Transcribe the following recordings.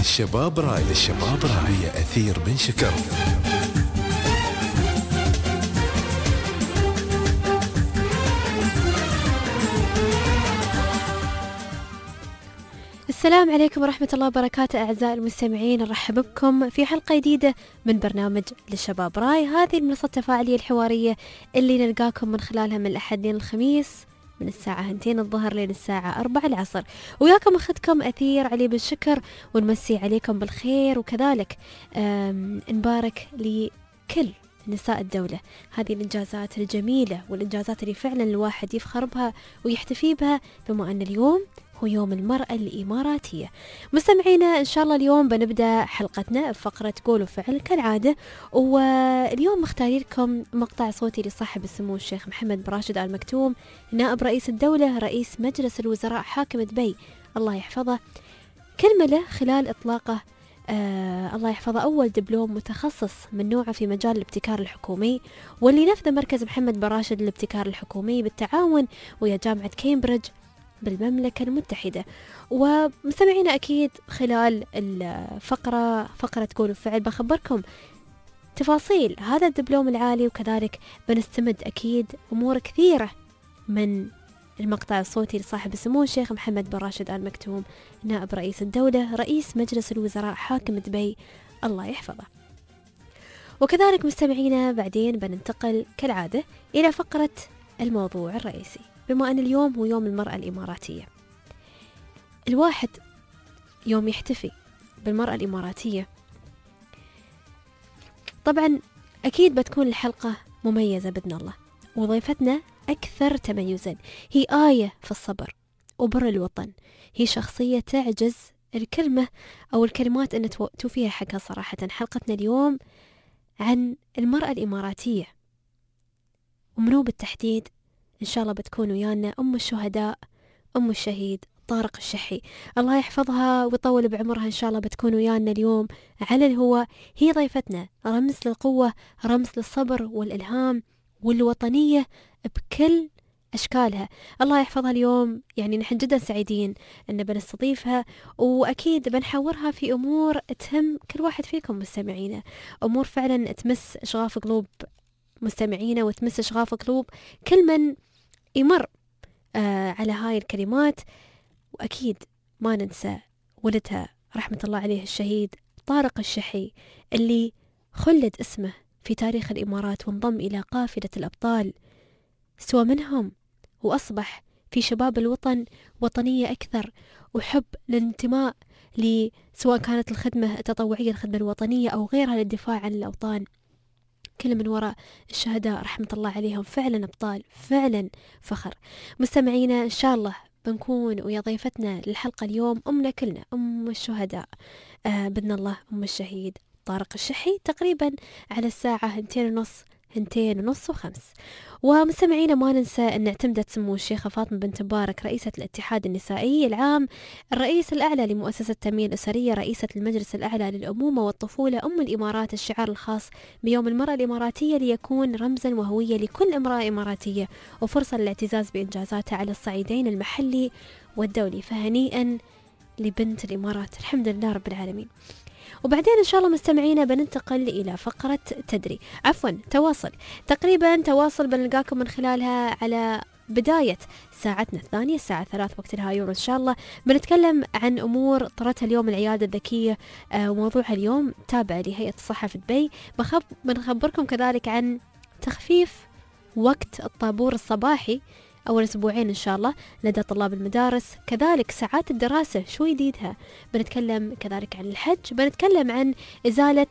الشباب راي هي أثير بن شكر. السلام عليكم ورحمة الله وبركاته أعزائي المستمعين، نرحب بكم في حلقة جديدة من برنامج للشباب راي، هذه المنصة التفاعلية الحوارية اللي نلقاكم من خلالها من الأحد للخميس من الساعة 2 الظهر لين الساعة 4 العصر. وياكم أخذكم أثير علي بالشكر، ونمسي عليكم بالخير، وكذلك نبارك لكل نساء الدولة هذه الإنجازات الجميلة والإنجازات اللي فعلا الواحد يفخر بها ويحتفي بها، بما أن اليوم هو يوم المرأة الإماراتية. مستمعينا إن شاء الله اليوم بنبدأ حلقتنا بفقرة قول وفعل كالعادة، واليوم مختارين لكم مقطع صوتي لصاحب السمو الشيخ محمد بن راشد آل مكتوم، نائب رئيس الدولة رئيس مجلس الوزراء حاكم دبي الله يحفظه، كلمة له خلال إطلاقه الله يحفظه أول دبلوم متخصص من نوعه في مجال الابتكار الحكومي، واللي نفذ مركز محمد بن راشد للابتكار الحكومي بالتعاون ويا جامعة كامبريدج بالمملكة المتحدة. ومستمعينا أكيد خلال فقرة قول وفعل بخبركم تفاصيل هذا الدبلوم العالي، وكذلك بنستمد أكيد أمور كثيرة من المقطع الصوتي لصاحب السمو الشيخ محمد بن راشد آل مكتوم نائب رئيس الدولة رئيس مجلس الوزراء حاكم دبي الله يحفظه. وكذلك مستمعينا بعدين بننتقل كالعادة إلى فقرة الموضوع الرئيسي، بما أن اليوم هو يوم المرأة الإماراتية. الواحد يوم يحتفي بالمرأة الإماراتية طبعا أكيد بتكون الحلقة مميزة بإذن الله، وضيفتنا أكثر تميزا، هي آية في الصبر وبر الوطن، هي شخصية تعجز الكلمة أو الكلمات أن توفيها حقها صراحة. حلقتنا اليوم عن المرأة الإماراتية، ومنو بالتحديد إن شاء الله بتكون ويانا أم الشهداء أم الشهيد طارق الشحي الله يحفظها ويطول بعمرها، إن شاء الله بتكون ويانا اليوم على الهواء. هي ضيفتنا رمز للقوة، رمز للصبر والإلهام والوطنية بكل أشكالها الله يحفظها. اليوم يعني نحن جدا سعيدين أن بنستضيفها، وأكيد بنحورها في أمور تهم كل واحد فيكم مستمعينا، أمور فعلا تمس شغاف قلوب مستمعينا وتمس شغاف قلوب كل من يمر على هاي الكلمات. وأكيد ما ننسى ولدها رحمة الله عليه الشهيد طارق الشحي اللي خلد اسمه في تاريخ الإمارات وانضم إلى قافلة الأبطال، سوى منهم وأصبح في شباب الوطن وطنية أكثر وحب للانتماء سواء كانت الخدمة التطوعية الخدمة الوطنية أو غيرها للدفاع عن الأوطان. كل من وراء الشهداء رحمة الله عليهم فعلا أبطال، فعلا فخر. مستمعينا إن شاء الله بنكون ويا ضيفتنا للحلقة اليوم أمنا كلنا أم الشهداء بإذن الله أم الشهيد طارق الشحي تقريبا على الساعة 2:30 و5. ومستمعينا ما ننسى أن اعتمدت سمو الشيخة فاطمة بنت مبارك رئيسة الاتحاد النسائي العام، الرئيس الأعلى لمؤسسة التنمية الأسرية، رئيسة المجلس الأعلى للأمومة والطفولة أم الإمارات، الشعار الخاص بيوم المرأة الإماراتية ليكون رمزا وهوية لكل امرأة إماراتية وفرصة للاعتزاز بإنجازاتها على الصعيدين المحلي والدولي. فهنيئا لبنت الإمارات، الحمد لله رب العالمين. وبعدين إن شاء الله مستمعينا بننتقل إلى فقرة تواصل، تقريبا تواصل بنلقاكم من خلالها على بداية ساعتنا الثانية الساعة 3 وقت الهايور. إن شاء الله بنتكلم عن أمور طرتها اليوم العيادة الذكية، وموضوعها اليوم تابع لهيئة الصحة في دبي. بنخبركم كذلك عن تخفيف وقت الطابور الصباحي أول أسبوعين إن شاء الله لدى طلاب المدارس، كذلك ساعات الدراسة شو جديدها. بنتكلم كذلك عن الحج، بنتكلم عن إزالة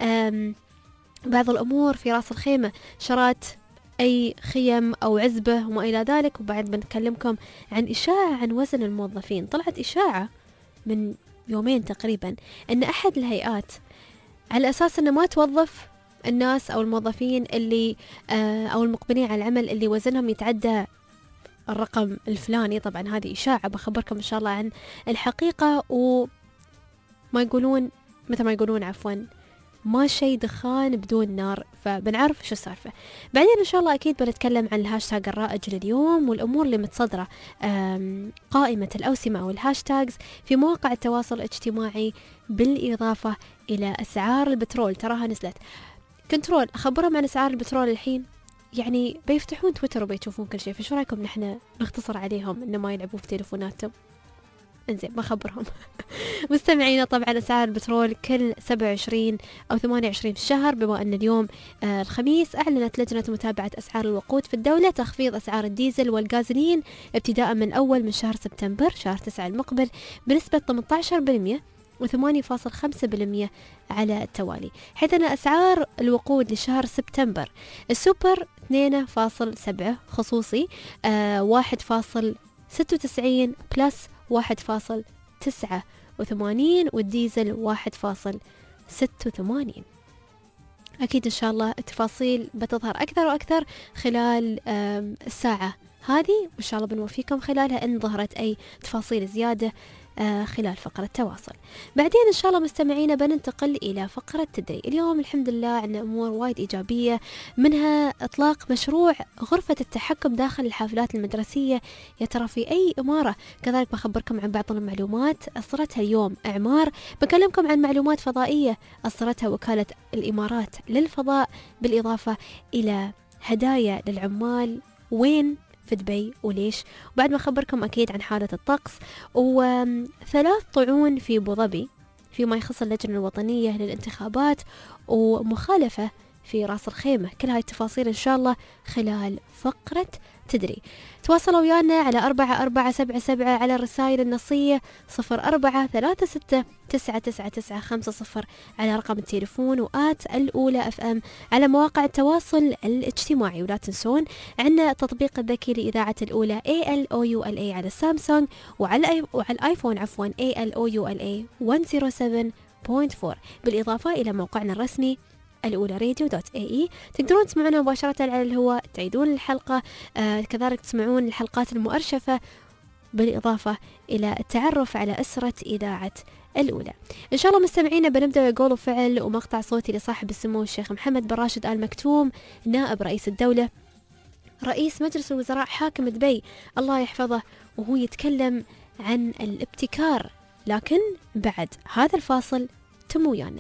بعض الأمور في رأس الخيمة، شرات أي خيم أو عزبة وما إلى ذلك. وبعد بنتكلمكم عن إشاعة عن وزن الموظفين، طلعت إشاعة من يومين تقريبا أن أحد الهيئات على أساس أنه ما توظف الناس أو الموظفين اللي أو المقبلين على العمل اللي وزنهم يتعدى الرقم الفلاني. طبعا هذه إشاعة، بخبركم إن شاء الله عن الحقيقة، وما يقولون مثل ما يقولون ما شيء دخان بدون نار، فبنعرف شو السالفة. بعدين إن شاء الله أكيد بنتكلم عن الهاشتاج الرائج لليوم والأمور اللي متصدرة قائمة الأوسمة أو الهاشتاجز في مواقع التواصل الاجتماعي، بالإضافة إلى أسعار البترول. تراها نزلت. كنترول أخبرهم عن أسعار البترول الحين، يعني بيفتحون تويتر وبيشوفون كل شيء، فشو رايكم نحن نختصر عليهم إنه ما يلعبوا في تليفوناتهم؟ انزين ما خبرهم. مستمعينا طبعا أسعار البترول كل 27 أو 28 في الشهر، بما أن اليوم الخميس أعلنت لجنة متابعة أسعار الوقود في الدولة تخفيض أسعار الديزل والغازلين ابتداء من أول من شهر سبتمبر شهر 9 المقبل بنسبة 18% و8.5% على التوالي، حيث أن أسعار الوقود لشهر سبتمبر السوبر 2.7 خصوصي 1.96 بلس 1.89 والديزل 1.86. أكيد إن شاء الله التفاصيل بتظهر أكثر وأكثر خلال الساعة هذه، وإن شاء الله بنوفيكم خلالها إن ظهرت أي تفاصيل زيادة خلال فقرة تواصل. بعدين إن شاء الله مستمعينا بننتقل إلى فقرة تدري. اليوم الحمد لله عندنا أمور وايد إيجابية، منها إطلاق مشروع غرفة التحكم داخل الحافلات المدرسية. يا ترى في أي إمارة؟ كذلك بخبركم عن بعض المعلومات أصدرتها اليوم أعمار، بكلمكم عن معلومات فضائية أصدرتها وكالة الإمارات للفضاء، بالإضافة إلى هدايا للعمال وين في دبي وليش. وبعد ما أخبركم أكيد عن حالة الطقس، وثلاث طعون في أبو ظبي فيما يخص اللجنة الوطنية للانتخابات، ومخالفة في راس الخيمة. كل هاي التفاصيل إن شاء الله خلال فقرة تدري. تواصلوا ويانا على 4477 على الرسائل النصية 0436999950 على رقم التليفون، وآت الأولى FM على مواقع التواصل الاجتماعي. ولا تنسون عندنا التطبيق الذكي لإذاعة الأولى ALOULA على السامسونج، وعلى الآيفون عفوا ALOULA 107.4، بالإضافة إلى موقعنا الرسمي الأولى radio.ae. تقدرون تسمعونا مباشرة على الهواء، تعيدون الحلقة، كذلك تسمعون الحلقات المؤرشفة، بالإضافة إلى التعرف على أسرة إذاعة الأولى. إن شاء الله مستمعينا بنبدأ قول وفعل ومقطع صوتي لصاحب السمو الشيخ محمد بن راشد آل مكتوم نائب رئيس الدولة رئيس مجلس الوزراء حاكم دبي الله يحفظه، وهو يتكلم عن الابتكار. لكن بعد هذا الفاصل تم ويانا.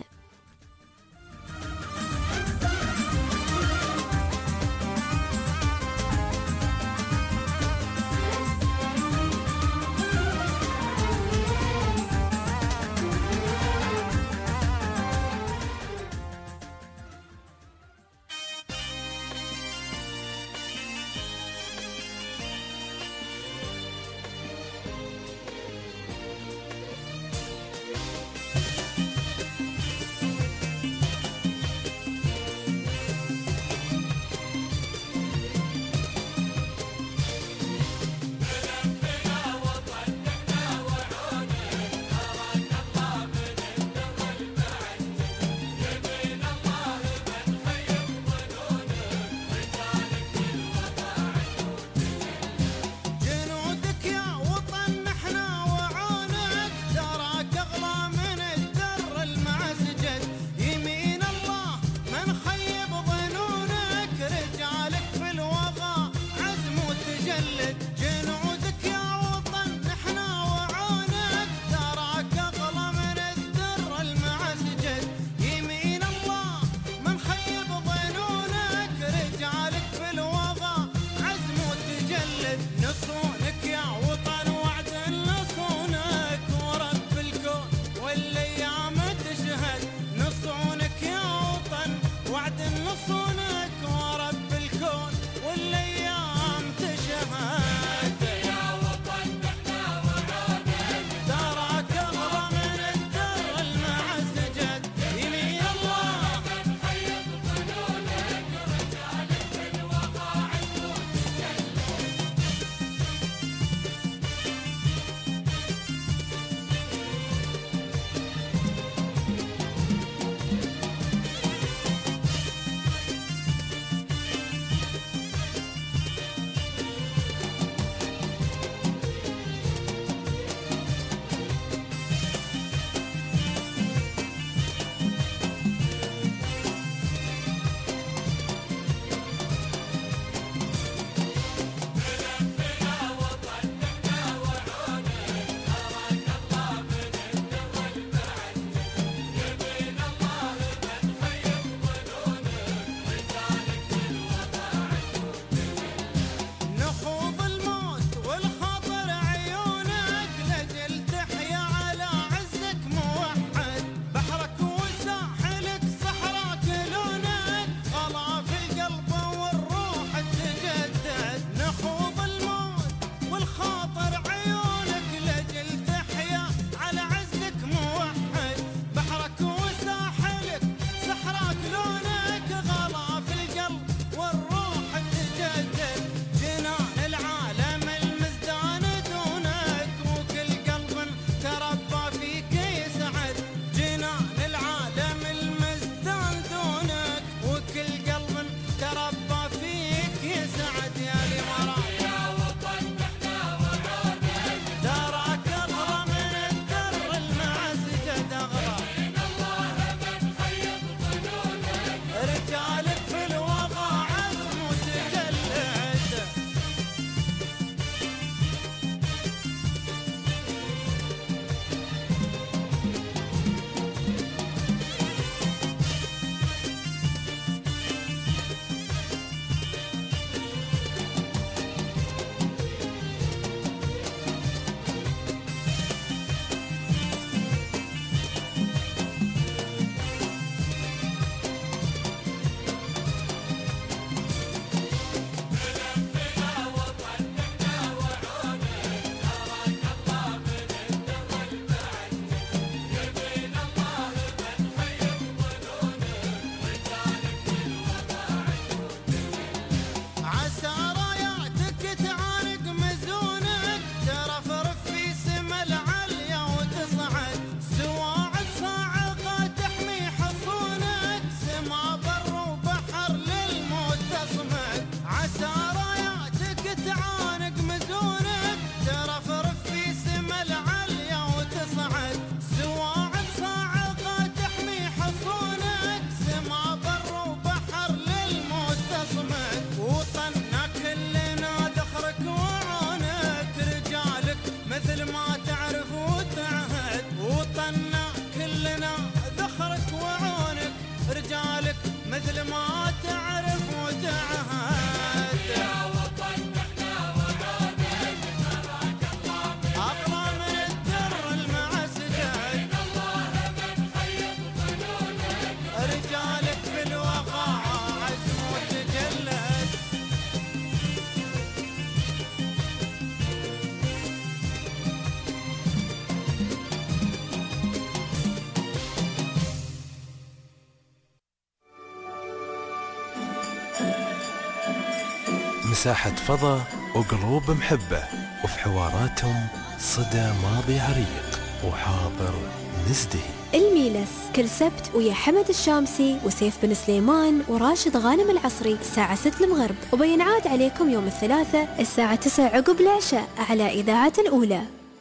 مساحة فضاء وقلوب محبة، وفي حواراتهم صدى ماضي عريق وحاضر مزدهي. الميلس كل سبت ويا حمد الشامسي وسيف بن سليمان وراشد غانم العصري الساعة 6 المغرب، وبينعاد عليكم يوم الثلاثاء الساعة 9 عقب العشاء على إذاعة الأولى.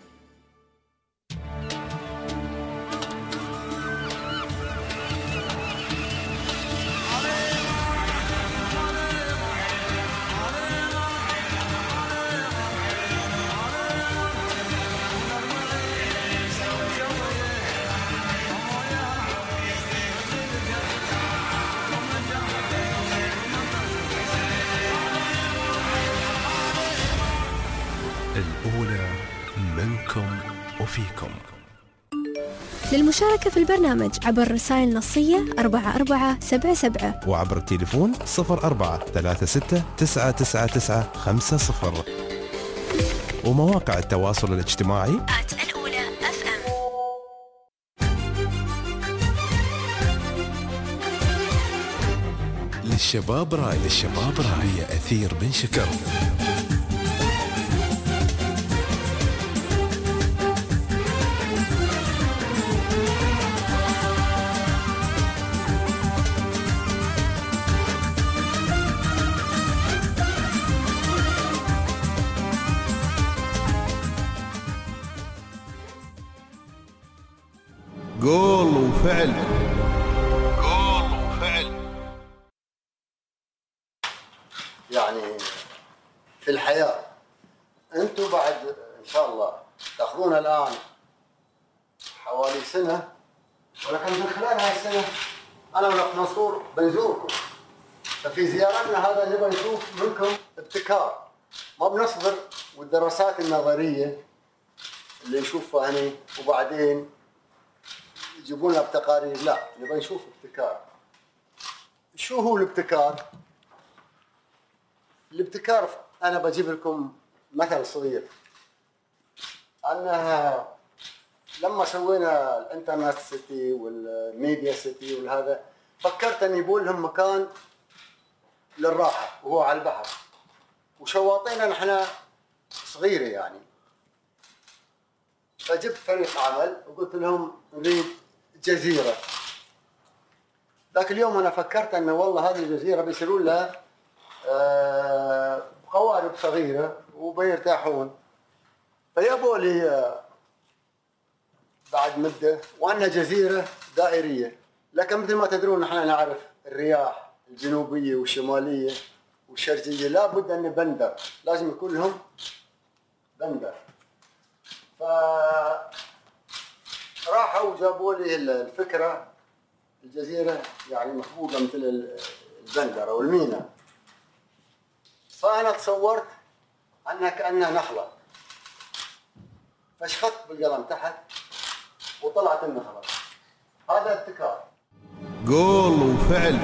الأولى منكم وفيكم. للمشاركة في البرنامج عبر رسائل نصية 4477 وعبر التليفون 0436999950 ومواقع التواصل الاجتماعي الأولى FM. للشباب راي هي أثير بن شكر. قول وفعل. يعني في الحياة أنتم بعد إن شاء الله تأخذون الآن حوالي سنة، ولكن من خلال هاي السنة أنا والأخ منصور بنزوركم. ففي زيارتنا هذا نبغى نشوف منكم ابتكار، ما بنصبر والدراسات النظرية اللي نشوفها هنا وبعدين يجيبون لنا بتقارير، لا نبغى نشوف ابتكار. شو هو الابتكار؟ الابتكار أنا بجيب لكم مثل صغير. أنها لما سوينا الانترنت سيتي والميديا سيتي والهذا، فكرت أن يبون لهم مكان للراحة وهو على البحر، وشواطئنا نحن صغيرة يعني. فجبت فريق عمل وقلت لهم نريد جزيرة. ذاك اليوم أنا فكرت أن والله هذه الجزيرة بيصيرون لها قوارب صغيرة وبيرتاحون. فيابوا لي بعد مدة وأنها جزيرة دائرية، لكن مثل ما تدرون نحن نعرف الرياح الجنوبية والشمالية والشرقية لابد أن بندر، لازم يكون لهم بندر. فراحوا وجابوا لي الفكرة الجزيرة يعني محبوبة مثل البندر أو المينا. فأنا تصورت أنها كأنها نخلة، فشخت بالقلم تحت وطلعت النخلة. هذا ابتكار. قول وفعل.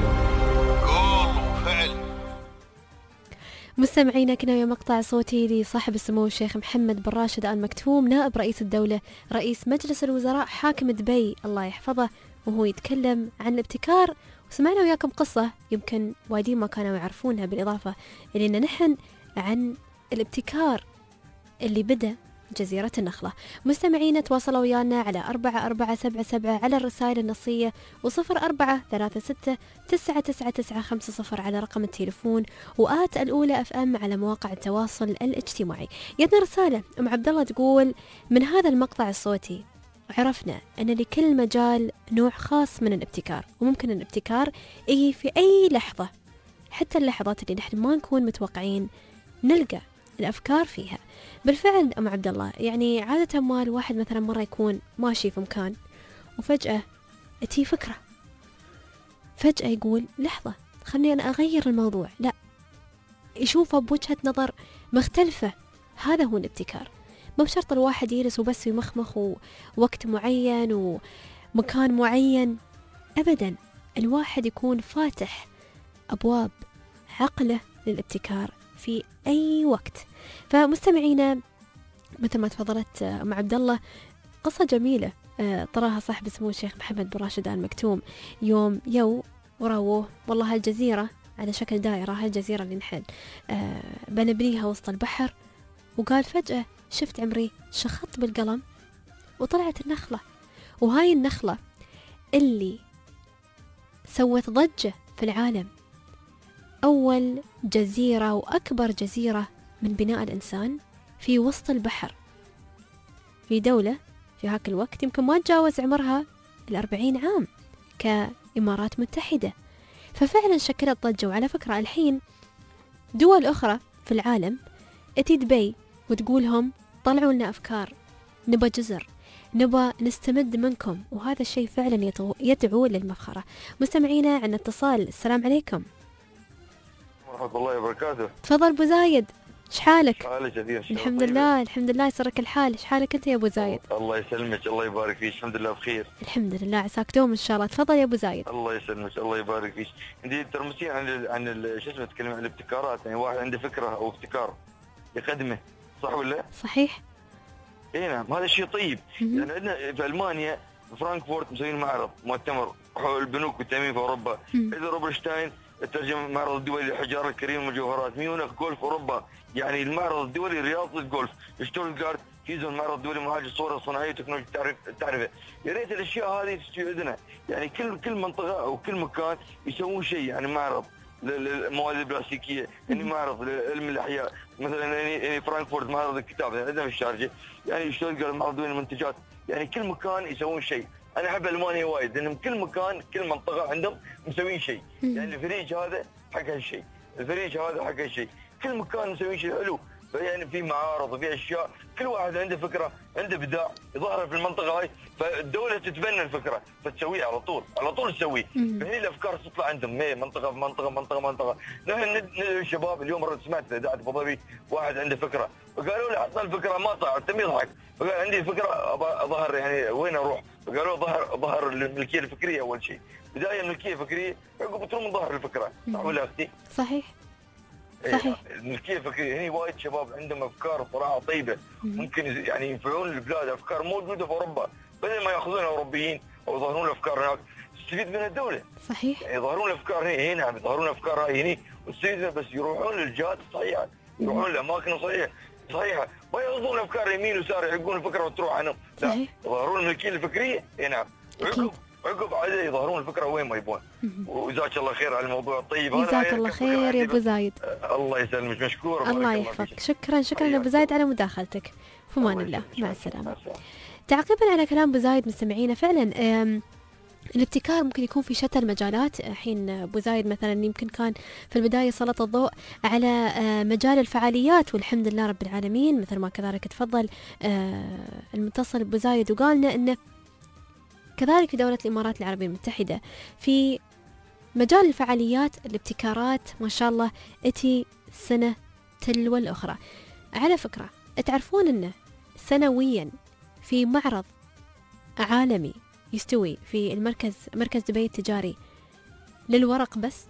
مستمعينا، كنا ويا مقطع صوتي لصاحب السمو الشيخ محمد بن راشد آل مكتوم نائب رئيس الدولة رئيس مجلس الوزراء حاكم دبي الله يحفظه، وهو يتكلم عن الابتكار. وسمعنا وياكم قصة يمكن وايدين ما كانوا يعرفونها، بالإضافة إلى أن نحن عن الابتكار اللي بدأ جزيرة النخلة. مستمعينا تواصلوا ويانا على 4477 على الرسائل النصية و0436999950 على رقم التليفون، وآت الأولى FM على مواقع التواصل الاجتماعي. يدنا رسالة أم عبد الله تقول: من هذا المقطع الصوتي عرفنا أن لكل مجال نوع خاص من الابتكار، وممكن الابتكار يجي في أي لحظة، حتى اللحظات اللي نحن ما نكون متوقعين نلقى الأفكار فيها. بالفعل أم عبد الله، يعني عادة ما الواحد مثلا مرة يكون ماشي في مكان وفجأة تي فكرة، فجأة يقول لحظة خلني أنا أغير الموضوع، لا يشوفه بوجهة نظر مختلفة. هذا هو الابتكار. مو بشرط الواحد يجلس وبس يمخمخ ووقت معين ومكان معين، أبدا. الواحد يكون فاتح أبواب عقله للابتكار في أي وقت. فمستمعينا، مثل ما تفضلت أم عبد الله، قصة جميلة طراها صاحب سمو الشيخ محمد بن راشد آل مكتوم يوم وراوه والله هالجزيرة على شكل دائرة، هاي الجزيرة اللي نحن بنبنيها وسط البحر. وقال فجأة شفت عمري شخط بالقلم وطلعت النخلة، وهاي النخلة اللي سوت ضجة في العالم، أول جزيرة وأكبر جزيرة من بناء الإنسان في وسط البحر، في دولة في هاك الوقت يمكن ما تجاوز عمرها 40 عام كإمارات متحدة. ففعلا شكلت ضجة. وعلى فكرة الحين دول أخرى في العالم اتي دبي وتقولهم طلعوا لنا أفكار، نبى جزر، نبى نستمد منكم، وهذا الشيء فعلا يدعو للمفخرة. مستمعينا عن اتصال. السلام عليكم. ورحمة الله وبركاته. تفضل أبو زايد، شحالك؟ حالك جدير؟ الحمد لله الحمد لله، يسرك الحال. شحالك أنت يا أبو زايد؟ الله يسلمك، الله يبارك فيك. الحمد لله بخير. الحمد لله، عساك دوم إن شاء الله. تفضل يا أبو زايد. الله يسلمك، الله يبارك فيك. عندي ترمسين عن شو اسمه، تتكلم عن الابتكارات. يعني واحد عنده فكرة أو ابتكار يقدمه، صح ولا؟ صحيح. اي نعم، هذا شيء طيب. يعني عندنا في ألمانيا فرانكفورت مسوين معرض مؤتمر حول البنوك والتأمين في أوروبا. إذا روبرشتاين ترجم معرض الدولي للحجارة الكريمة والمجوهرات. ميونخ جولف أوروبا، يعني المعرض الدولي رياضة الجولف. شتوتغارت فيزون المعرض الدولي معالجة الصور الصناعية وتكنولوجيا التعرفة. يا ريت الأشياء هذه تستوي عندنا، يعني كل منطقة أو كل مكان يسوون شيء، يعني معرض للمواد البلاستيكية، يعني معرض لعلم الأحياء، مثلا يعني فرانكفورت معرض الكتاب عندنا في الشارجة، يعني شتوتغارت معرض دولي للمنتجات. يعني كل مكان يسوون شيء. أنا أحب ألمانيا وايد لأنهم كل مكان كل منطقة عندهم مسوين شيء. يعني الفريج هذا حق هالشيء، الفريج هذا حق هالشيء، كل مكان مسوين شيء حلو. يعني في معارض وفي أشياء، كل واحد عنده فكرة، عنده إبداع يظهر في المنطقة هاي، فالدولة تتبنى الفكرة فتسويها على طول، على طول تسويه. فهي الأفكار تطلع عندهم منطقة في منطقة منطقة منطقة. نحن الشباب اليوم مرة سمعت في إذاعة أبو ظبي واحد عنده فكرة، فقالوا له عطنا الفكرة، ما طلع تم يضحك، فقال عندي فكرة أظهر يعني وين أروح؟ فقالوا ظهر الملكية الفكرية أول شيء، بداية الملكية الفكرية، عقب تروح من ظهر الفكرة، صح ولا أختي؟ صحيح. صحيح. الملكية الفكرية هني وايد شباب عندهم أفكار صراحة طيبة، ممكن يعني ينفعون البلاد، أفكار موجودة في أوروبا، بدل ما يأخذونها أوروبيين أو يظهرون الأفكار هناك، تستفيد منها الدولة. صحيح. يعني يظهرون الأفكار هنا، نعم يظهرون الأفكار هاي هني وتستفيد، بس يروحون للجهات الصحيحة، يروحون للأماكن صحيحة، ما ياخذون الأفكار يمين ويسار يحقون الفكرة وتروح عنهم، لا يظهرون الملكية الفكرية. نعم. عقب عادة يظهرون الفكرة وين ما يبون. وجزاك الله خير على الموضوع الطيب هذا. جزاك الله خير يا أبو زايد. الله يسلمك، مشكور. الله يحفظك. شكرا أبو زايد على مداخلتك. في أمان الله، مع السلامة. تعقيبا على كلام أبو زايد مستمعينا، فعلا الابتكار ممكن يكون في شتى المجالات. الحين أبو زايد مثلا يمكن كان في البداية سلط الضوء على مجال الفعاليات، والحمد لله رب العالمين، مثل ما كذلك تفضل المتصل أبو زايد وقالنا أنه كذلك في دولة الإمارات العربية المتحدة في مجال الفعاليات الابتكارات ما شاء الله اتي سنة تلو الأخرى. على فكرة تعرفون أنه سنويا في معرض عالمي يستوي في مركز دبي التجاري للورق بس،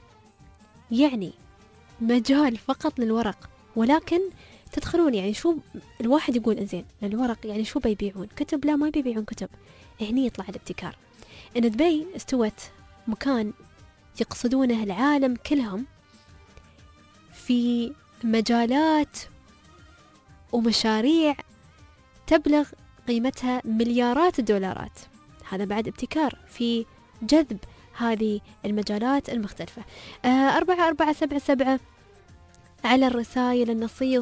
يعني مجال فقط للورق. ولكن تدخلون يعني شو الواحد يقول انزين للورق يعني شو بيبيعون؟ كتب؟ لا ما بيبيعون كتب. هني يطلع الابتكار. ان دبي استوت مكان يقصدونه العالم كلهم في مجالات ومشاريع تبلغ قيمتها مليارات الدولارات. هذا بعد ابتكار في جذب هذه المجالات المختلفة. 4477 على الرسائل النصية،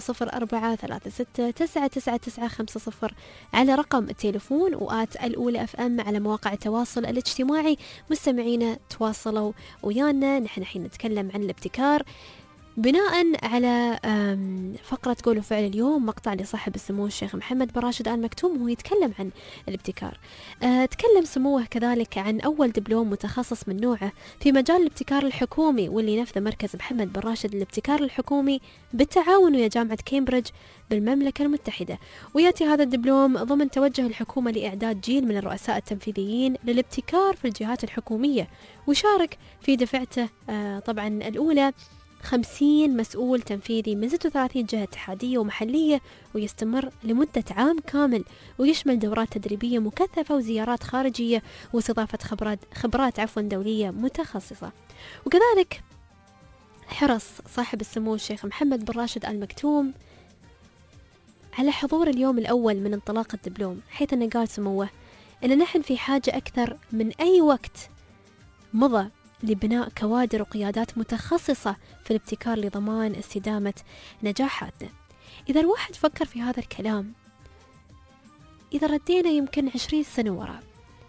0436999950 على رقم التليفون، وآت الأولى FM على مواقع التواصل الاجتماعي. مستمعينا تواصلوا ويانا، نحن حين نتكلم عن الابتكار بناء على فقرة قول وفعل اليوم، مقطع لصاحب السمو الشيخ محمد بن راشد آل مكتوم وهو يتكلم عن الابتكار. تكلم سموه كذلك عن أول دبلوم متخصص من نوعه في مجال الابتكار الحكومي، واللي نفذ مركز محمد بن راشد للابتكار الحكومي بالتعاون ويا جامعة كامبريدج بالمملكة المتحدة. ويأتي هذا الدبلوم ضمن توجه الحكومة لإعداد جيل من الرؤساء التنفيذيين للابتكار في الجهات الحكومية، وشارك في دفعته طبعا الأولى 50 مسؤول تنفيذي من 36 جهة اتحادية ومحلية، ويستمر لمدة عام كامل، ويشمل دورات تدريبية مكثفة وزيارات خارجية واستضافة خبرات دولية متخصصة. وكذلك حرص صاحب السمو الشيخ محمد بن راشد آل مكتوم على حضور اليوم الأول من انطلاق الدبلوم، حيث أنه قال سموه أن نحن في حاجة أكثر من أي وقت مضى لبناء كوادر وقيادات متخصصة في الابتكار لضمان استدامة نجاحاتنا. إذا الواحد فكر في هذا الكلام، إذا ردينا يمكن 20 سنة وراء،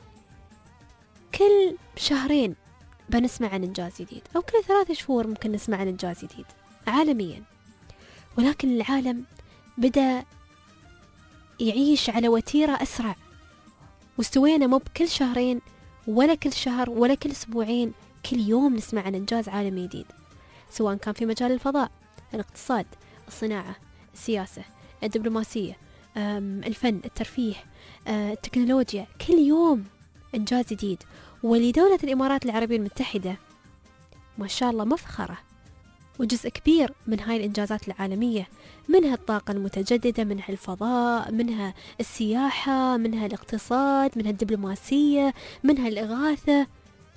كل شهرين بنسمع عن إنجاز جديد، أو كل 3 شهور ممكن نسمع عن إنجاز جديد عالميا. ولكن العالم بدأ يعيش على وتيرة أسرع، واستوينا مو بكل شهرين ولا كل شهر ولا كل أسبوعين، كل يوم نسمع عن إنجاز عالمي جديد، سواء كان في مجال الفضاء، الاقتصاد، الصناعة، السياسة، الدبلوماسية، الفن، الترفيه، التكنولوجيا، كل يوم إنجاز جديد. ولدولة الإمارات العربية المتحدة ما شاء الله مفخرة، وجزء كبير من هاي الإنجازات العالمية، منها الطاقة المتجددة، منها الفضاء، منها السياحة، منها الاقتصاد، منها الدبلوماسية، منها الإغاثة.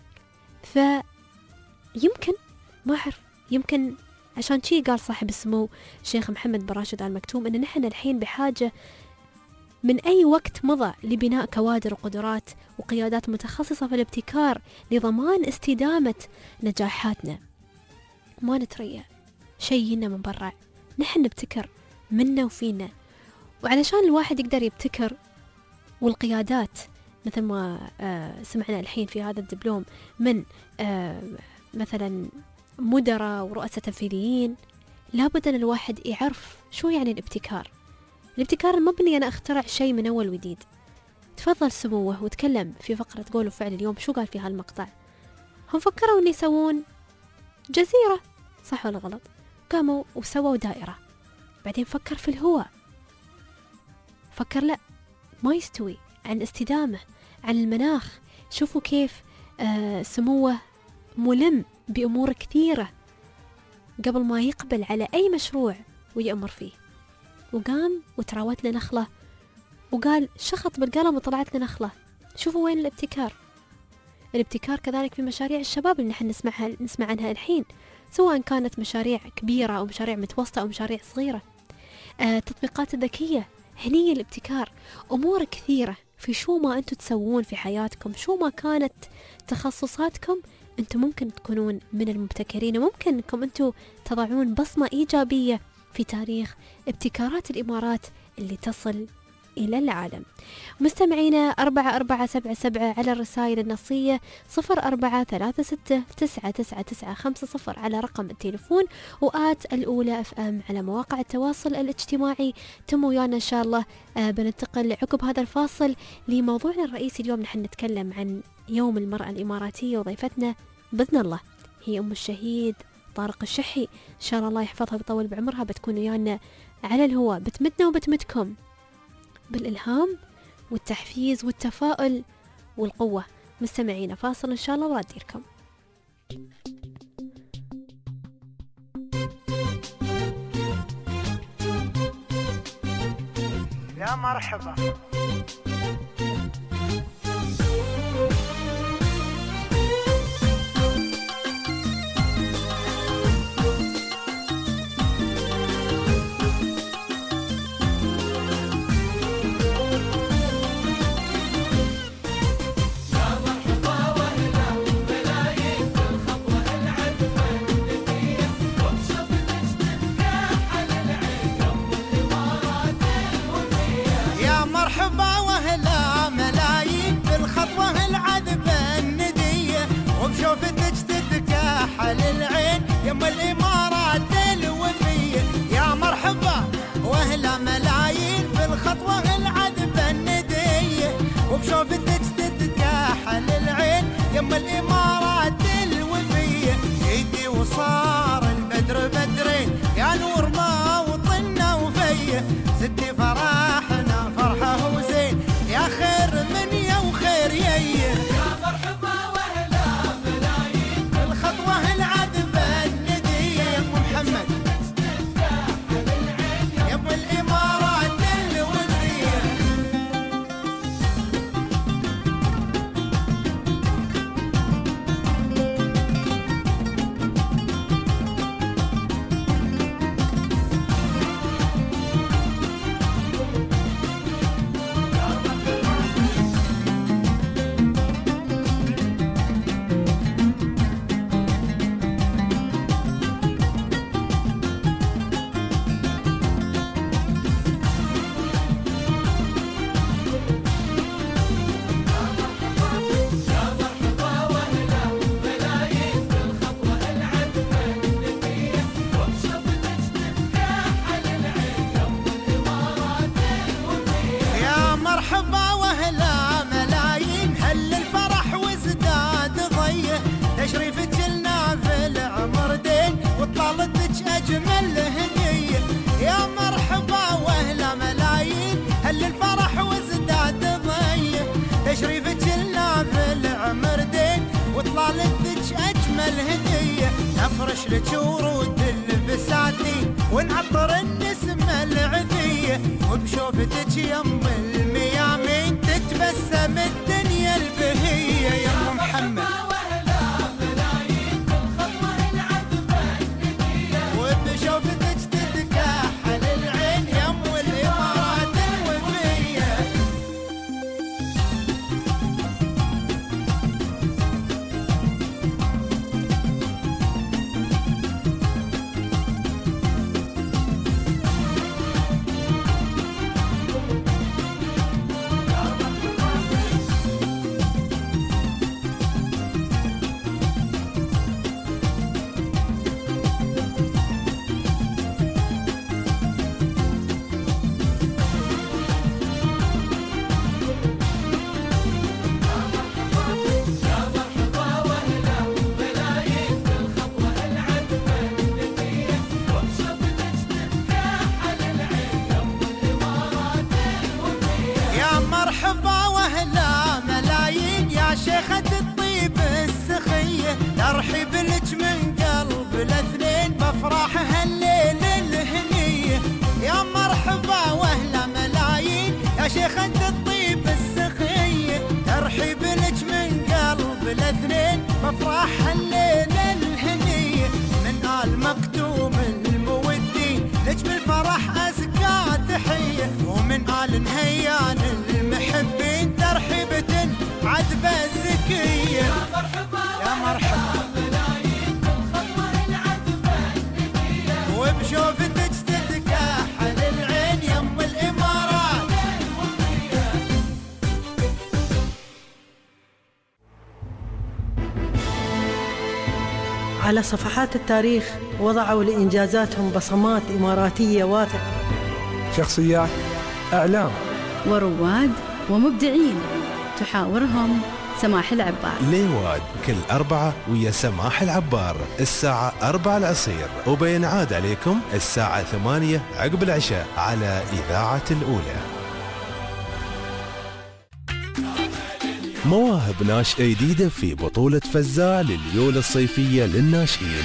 فيمكن ما أعرف، يمكن عشان شي قال صاحب السمو الشيخ محمد بن راشد آل مكتوم أن نحن الحين بحاجة من أي وقت مضى لبناء كوادر وقدرات وقيادات متخصصة في الابتكار لضمان استدامة نجاحاتنا. ما نتريا شيء لنا من برا، نحن نبتكر منا وفينا. وعلشان الواحد يقدر يبتكر، والقيادات مثل ما سمعنا الحين في هذا الدبلوم من مثلا مدراء ورؤساء تنفيذيين، لابد أن الواحد يعرف شو يعني الابتكار. الابتكار المبني أنا أخترع شيء من أول وجديد. تفضل سموه وتكلم في فقرة قول وفعل اليوم، شو قال في هالمقطع؟ هم فكروا أن يسوون جزيرة، صح ولا غلط؟ قاموا وسووا دائرة، بعدين فكر في الهواء، فكر لا ما يستوي، عن استدامة، عن المناخ. شوفوا كيف سموه ملم بأمور كثيرة قبل ما يقبل على أي مشروع ويأمر فيه. وقام وتراوت له نخلة وقال شخط بالقلم وطلعت له نخلة. شوفوا وين الابتكار. الابتكار كذلك في مشاريع الشباب اللي نحن نسمع عنها الحين، سواء كانت مشاريع كبيرة أو مشاريع متوسطة أو مشاريع صغيرة. تطبيقات الذكية، هنية الابتكار. أمور كثيرة في شو ما أنتم تسوون في حياتكم، شو ما كانت تخصصاتكم، أنتم ممكن تكونون من المبتكرين، وممكن أنكم أنتم تضعون بصمة إيجابية في تاريخ ابتكارات الإمارات اللي تصل إلى العالم. مستمعينا 4477 على الرسائل النصية، 0436999950 على رقم التليفون، وآت الأولى FM على مواقع التواصل الاجتماعي. تم ويانا إن شاء الله. بننتقل عقب هذا الفاصل لموضوعنا الرئيسي اليوم. نحن نتكلم عن يوم المرأة الإماراتية، وضيفتنا بإذن الله هي أم الشهيد طارق الشحي، إن شاء الله يحفظها ويطول بعمرها. بتكون ويانا على الهواء، بتمدنا وبتمدكم بالإلهام والتحفيز والتفاؤل والقوة. مستمعين فاصل إن شاء الله ورديركم. يا مرحبا. يم الإمارات الوفية، يا مرحبا وأهلا ملايين بالخطوة العذبة الندية، وبشوفتك تتكحل العين يم الإمارات الوفية. ايدي وصار البدر بدرين، يا نور ما وطنا وفيه، ستي فرحنا فرحة وزين، يا خير من يا وخير ييه. يا مرحبا وأهلا ملايين بالخطوة العذبة الندية، يا أم محمد يا أم الإمارات الوفية. مرحبا واهلا ملايين، هل الفرح وازداد ضيه، تشريفك لنا في العمر دين وطلتك اجمل هديه. يا مرحبا واهلا ملايين، هل الفرح وازداد ضيه، تشريفك لنا في العمر دين وطلالتك اجمل هديه. نفرش لك ورود البساتين ونعطر النسمه العذيه، وبشوفتك يم الميامين تتبسم الدنيا البهيه. يا ام محمد وبشوفتك تتكحل العين يم الامارات الوفيه. مرحبا واهلا ملايين يا شيخة الطيب السخية، ترحيب لك من قلب الاثنين بفرح هالليل الهنية. يا مرحبا واهلا ملايين يا شيخة الطيب السخية، ترحيب لك من قلب الاثنين بفرح هالليل الهنية. من آل مكتوم المودين لك بالفرح أزكى تحية، ومن آل نهيان المحبين ترحيبة عذبة الزكية. يا مرحبا يا مرحبا ملايين بالخطوة العذبة النقية، وبشوفتك تتكحل العين يم الإمارات الوفية. على صفحات التاريخ وضعوا لإنجازاتهم بصمات إماراتية واثقة، شخصيات، أعلام ورواد ومبدعين تحاورهم سماح العبار. ليواد كل أربعة ويا سماح العبار الساعة 4 العصير، وبينعاد عليكم الساعة 8 عقب العشاء على إذاعة الأولى. مواهب ناشئة جديدة في بطولة فزاع لليول الصيفية للناشئين.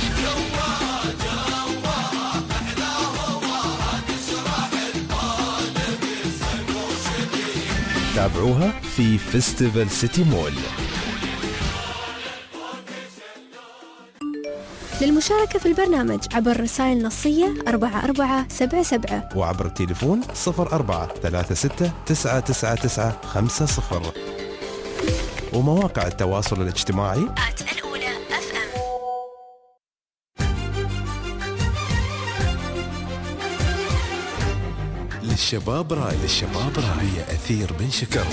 تابعوها في فيستيفال سيتي مول. للمشاركة في البرنامج عبر رسائل نصية 4477 وعبر التليفون 0436999950 ومواقع التواصل الاجتماعي الأولى FM. للشباب راي، للشباب راي أثير بن شكر.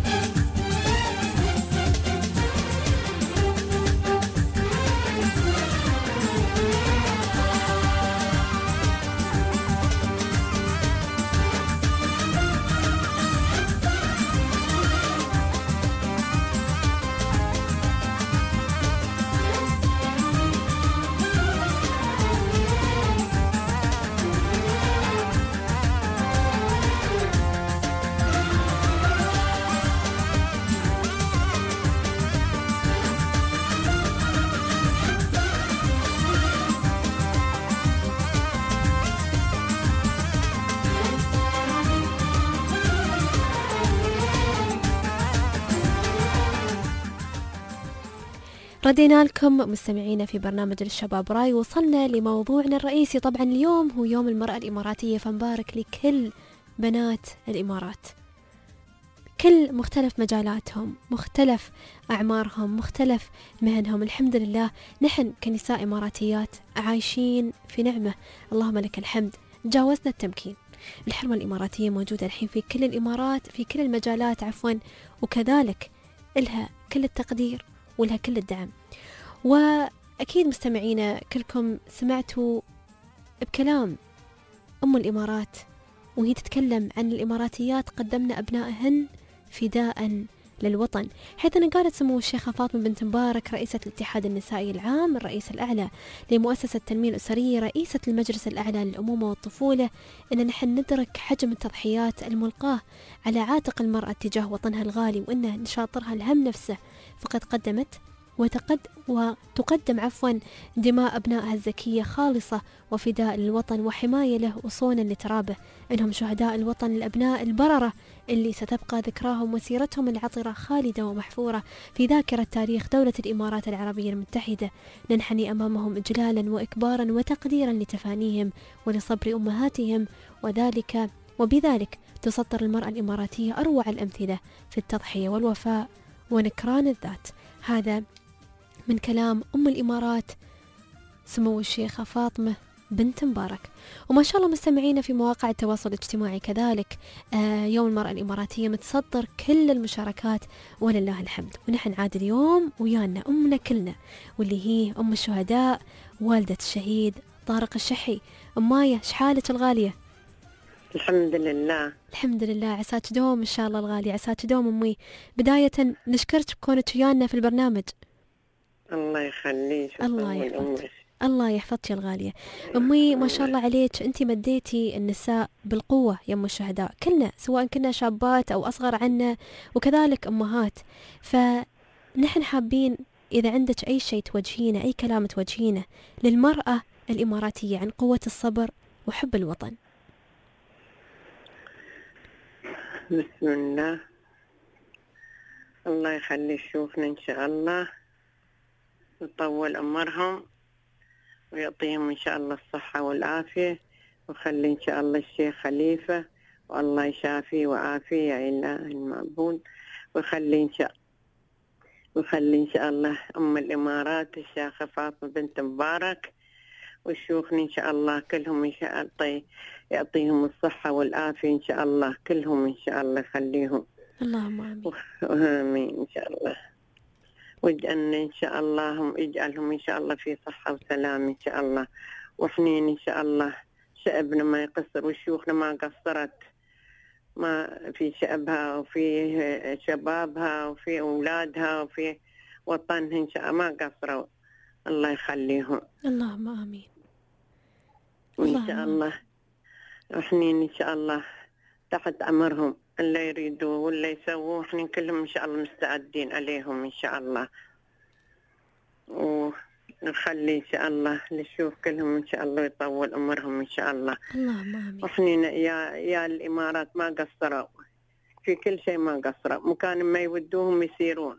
ردينا لكم مستمعينا في برنامج الشباب راي. وصلنا لموضوعنا الرئيسي. طبعا اليوم هو يوم المرأة الإماراتية، فنبارك لكل بنات الإمارات، كل مختلف مجالاتهم، مختلف أعمارهم، مختلف مهنهم. الحمد لله نحن كنساء إماراتيات عايشين في نعمة، اللهم لك الحمد. تجاوزنا التمكين. الحرمة الإماراتية موجودة الحين في كل الإمارات، في كل المجالات عفوا، وكذلك إلها كل التقدير ولها كل الدعم. وأكيد مستمعينا كلكم سمعتوا بكلام أم الإمارات وهي تتكلم عن الإماراتيات قدمنا أبنائهن فداء للوطن، حيث أن قالت سمو الشيخة فاطمة بنت مبارك رئيسة الاتحاد النسائي العام، الرئيس الأعلى لمؤسسة التنمية الأسرية، رئيسة المجلس الأعلى للأمومة والطفولة، أن نحن ندرك حجم التضحيات الملقاة على عاتق المرأة تجاه وطنها الغالي، وأن نشاطرها الهم نفسه، فقد قدمت وتقدم دماء أبنائها الزكية خالصة وفداء للوطن وحماية له وصونا لترابه. إنهم شهداء الوطن، الأبناء البررة اللي ستبقى ذكراهم وسيرتهم العطرة خالدة ومحفورة في ذاكرة تاريخ دولة الإمارات العربية المتحدة. ننحني أمامهم إجلالا وإكبارا وتقديرا لتفانيهم ولصبر أمهاتهم، وبذلك تسطر المرأة الإماراتية أروع الأمثلة في التضحية والوفاء ونكران الذات. هذا من كلام أم الإمارات سمو الشيخة فاطمة بنت مبارك. وما شاء الله مستمعينا في مواقع التواصل الاجتماعي كذلك يوم المرأة الإماراتية متصدر كل المشاركات ولله الحمد. ونحن عاد اليوم ويانا أمنا كلنا، واللي هي أم الشهداء والدة الشهيد طارق الشحي. أم مايا، شحالك الغالية؟ الحمد لله. الحمد لله، عساك دوم إن شاء الله الغالية، عساك دوم أمي. بداية نشكرك بكونك ويانا في البرنامج. الله يخليك. الله يحفظك. الله يحفظك الغالية. أمي ما شاء الله عليك، أنت مديتي النساء بالقوة يا أم الشهداء، كلنا سواء كنا شابات أو أصغر عنا وكذلك أمهات. فنحن حابين إذا عندك أي شيء توجهينه، أي كلام توجهينه للمرأة الإماراتية عن قوة الصبر وحب الوطن. بسم الله. الله يخلي شوفنا إن شاء الله، يطول عمرهم ويعطيهم إن شاء الله الصحة والعافية، وخلي إن شاء الله الشيخ خليفة والله يشافيه وعافيه يا إله المعبود، وخلي إن شاء الله أم الإمارات الشيخة فاطمة بنت مبارك وشيوخنا إن شاء الله كلهم إن شاء الله يعطيهم الصحة والعافية إن شاء الله، كلهم إن شاء الله يخليهم. اللهم آمين. آمين إن شاء الله. واجعلنا إن شاء الله اجعلهم إن شاء الله في صحة وسلام إن شاء الله، وحنين إن شاء الله. شعبنا ما يقصر وشيوخنا ما قصرت، ما في شعبها وفي شبابها وفي أولادها وفي وطنها إن شاء الله ما قصروا، الله يخليهم. اللهم آمين. وإن شاء الله وحنين إن شاء الله تحت أمرهم اللي يريدوا ولا يسووا، احنا كلهم ان شاء الله مستعدين عليهم ان شاء الله، ونخلي ان شاء الله نشوف كلهم ان شاء الله يطول عمرهم ان شاء الله. اللهم امين. احنا يا الامارات ما قصروا في كل شيء، ما قصروا مكان ما يودوهم يسيرون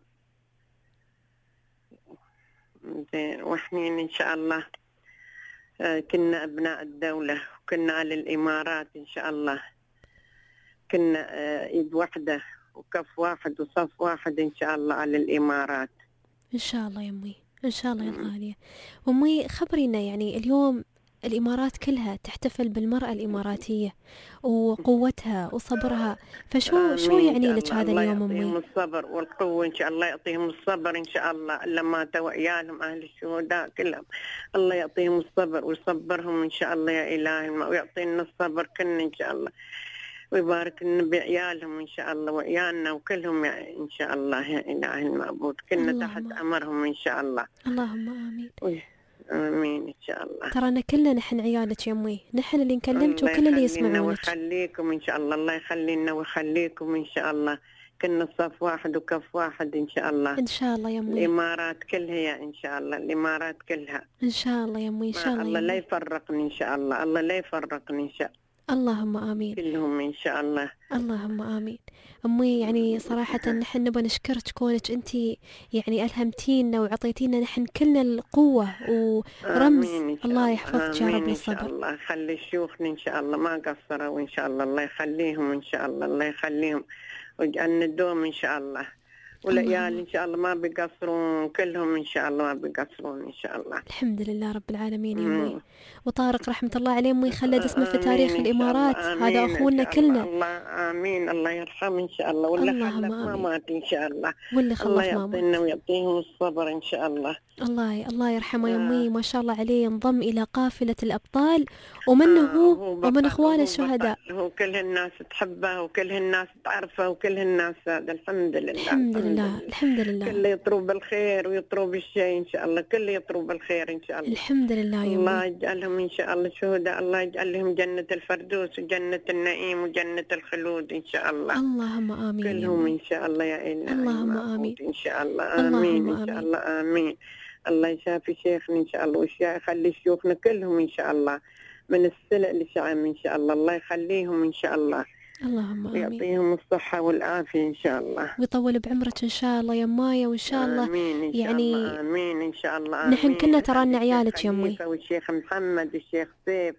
زين. واحنا ان شاء الله كنا ابناء الدولة وكنا على الامارات ان شاء الله، كنا ايد واحدة وكف واحد وصف واحد ان شاء الله على الامارات ان شاء الله يا امي، ان شاء الله يا الغالية. امي خبرينا، يعني اليوم الامارات كلها تحتفل بالمرأة الاماراتية وقوتها وصبرها، فشو يعني لك هذا اليوم امي؟ الله يعطيهم الصبر والقوة ان شاء الله، يعطيهم الصبر ان شاء الله، لما توعيالهم اهل الشهداء كلهم الله يعطيهم الصبر ويصبرهم ان شاء الله يا الهي، ويعطينا الصبر كلنا ان شاء الله، ويبارك لنا بعيالهم إن شاء الله وعيالنا وكلهم إن شاء الله يا إله المعبود، كنا تحت أمرهم إن شاء الله. اللهم آمين. آمين إن شاء الله. ترانا كلنا نحن عيالك يا أمي، نحن اللي نكلمك وكل اللي يسمعونك. الله يخليكم إن شاء الله، الله يخلينا ويخليكم إن شاء الله، كنا صف واحد وكف واحد إن شاء الله. إن شاء الله يا أمي. الإمارات كلها إن شاء الله، الإمارات كلها. إن شاء الله يا أمي، إن شاء الله. الله لا يفرقني إن شاء الله، الله لا يفرقني إن شاء الله. اللهم آمين. كلهم إن شاء الله. اللهم آمين. أمي يعني صراحة نحن نبغى نشكرك كونك أنت يعني ألهمتينا وعطيتينا نحن كلنا القوة ورمز. الله يحفظك يا رب الصبر. إن شاء الله خلي شيوخنا إن شاء الله ما قصروا وإن شاء الله الله يخليهم إن شاء الله، الله يخليهم واجعلنا الدوم إن شاء الله، والعيال إن شاء الله ما بيقصرون، كلهم إن شاء الله ما بيقصرون إن شاء الله. الحمد لله رب العالمين يا أمي. وطارق رحمة الله عليه أمي خلد اسمه في تاريخ الإمارات، هذا أخونا كلنا. الله آمين، الله يرحمه إن شاء الله، واللي خلف ما مات إن شاء الله، واللي خلف الله ما مات يعطينا ويعطيهم الصبر إن شاء الله. الله يرحمه يا أمي، ما شاء الله عليه انضم إلى قافلة الأبطال، ومنه هو ومن إخوانه الشهداء. هو كل الناس تحبه وكل الناس تعرفه وكل الناس هذا. الحمد لله الحمد لله الحمد لله. كل يطلب بالخير ويطلب بالشيء إن شاء الله، كل يطلب بالخير إن شاء الله. الحمد لله يا الله أمي. يجعلهم إن شاء الله شهداء، الله يجعل لهم جنة الفردوس وجنة النعيم وجنة الخلود إن شاء الله. اللهم آمين كلهم إن شاء الله يا إلهي. اللهم آمين إن شاء الله آمين إن شاء الله آمين. الله يشافي شيخنا إن شاء الله، ويخلي شيوخنا كلهم إن شاء الله من السلع لشعم إن شاء الله، الله يخليهم إن شاء الله. اللهم آمين. ويعطيهم الصحة والعافية إن شاء الله، ويطول بعمرك إن شاء الله يا مايا، وإن شاء الله آمين إن شاء يعني الله آمين إن شاء الله. نحن كنا ترانا عيالك يا أمي، والشيخ محمد والشيخ سيف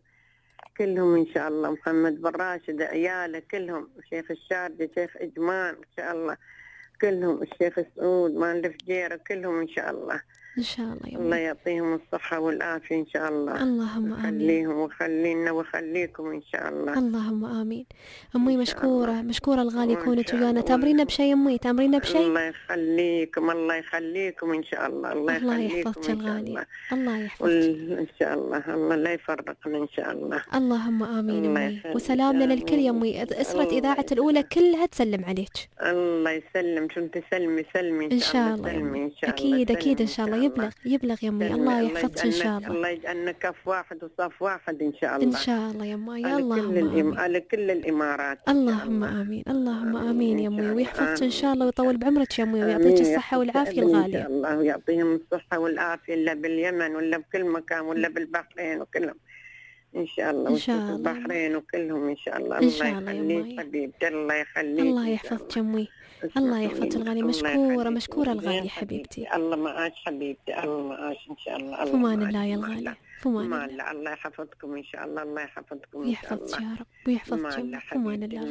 كلهم إن شاء الله، محمد بن راشد عياله كلهم، الشيخ الشارجي، الشيخ إجمان إن شاء الله كلهم، الشيخ سعود مال الفجيرة كلهم إن شاء الله. إن شاء الله يا أمي. الله يعطيهم الصحة والعافية إن شاء الله. اللهم آمين. خليهم وخلينا وخليكم إن شاء الله. اللهم آمين. أمي مشكورة الغالي كونك ويانا. تامرينا بشيء أمي، تامرينا بشيء. الله يخليكم الله يخليكم إن شاء الله. الله يحفظك الغالي، الله يحفظك إن شاء الله. الله لا يفرقنا إن شاء الله. اللهم آمين أمي. وسلامنا للكل يا أمي، أسرة إذاعة الأولى كلها تسلم عليك. الله يسلم، كنت سلمي إن شاء الله. أكيد إن شاء الله يبلغ يا أمي. الله يحفظك إن شاء الله. الله يجعلنا كف واحد وصف واحد إن شاء الله. إن شاء الله يا أمي. اللهم آمين. على كل الإمارات. اللهم آمين. اللهم آمين يا أمي، ويحفظك إن شاء الله ويطول بعمرك يا أمي، ويعطيك الصحة والعافية الغالية إن شاء الله، ويعطيهم الصحة والعافية، إلا باليمن ولا بكل مكان ولا بالبحرين وكلهم إن شاء الله. إن شاء الله. البحرين وكلهم إن شاء الله. إن شاء الله الله يخليك حبيبتي، الله يخليك. الله يحفظك يا أمي. الله يحفظك الغالي. مشكورة الغالي حبيبتي. الله معاش حبيبتي، الله معاش إن شاء الله. فمان الله يا الغالي، فمان الله. الله يحفظكم إن شاء الله، الله يحفظكم إن شاء ويحفظك الله. يا رب، ويحفظك فمان الله.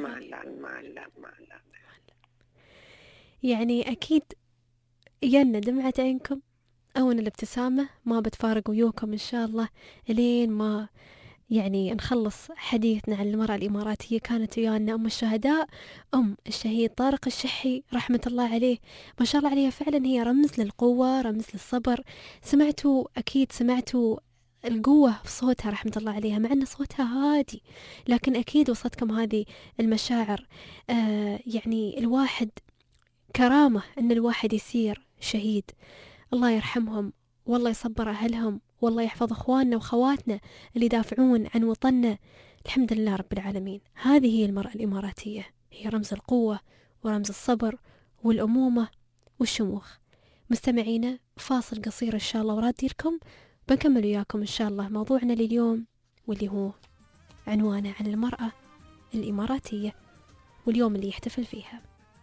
الله. يعني أكيد يانا دمعة عينكم أو أن الابتسامة ما بتفارق ويوكم إن شاء الله لين ما يعني نخلص حديثنا عن المرأة الإماراتية. كانت ويانا أم الشهداء، أم الشهيد طارق الشحي رحمة الله عليه. ما شاء الله عليها، فعلا هي رمز للقوة، رمز للصبر. أكيد سمعتوا القوة في صوتها رحمة الله عليها، مع أن صوتها هادي، لكن أكيد وصلتكم هذه المشاعر. يعني الواحد كرامة أن الواحد يصير شهيد. الله يرحمهم، والله يصبر أهلهم، والله يحفظ أخواننا وخواتنا اللي يدافعون عن وطننا. الحمد لله رب العالمين. هذه هي المرأة الإماراتية، هي رمز القوة ورمز الصبر والأمومة والشموخ. مستمعينا، فاصل قصير إن شاء الله ورادي لكم، بنكمل وياكم إن شاء الله موضوعنا لليوم، واللي هو عنوانه عن المرأة الإماراتية واليوم اللي يحتفل فيها.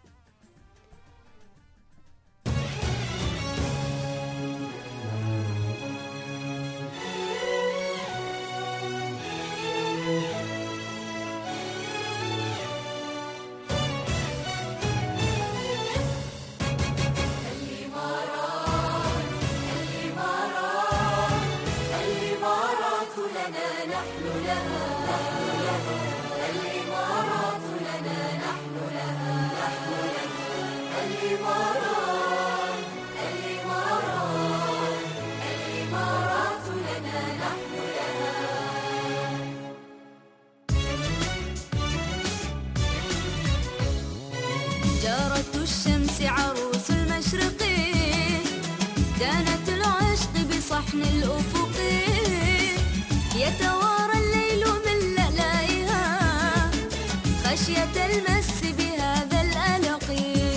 جارة الشمس عروس المشرقي، دانت العشق بصحن الأفقي، يتوارى الليل من لألائها خشية المس بهذا الألق،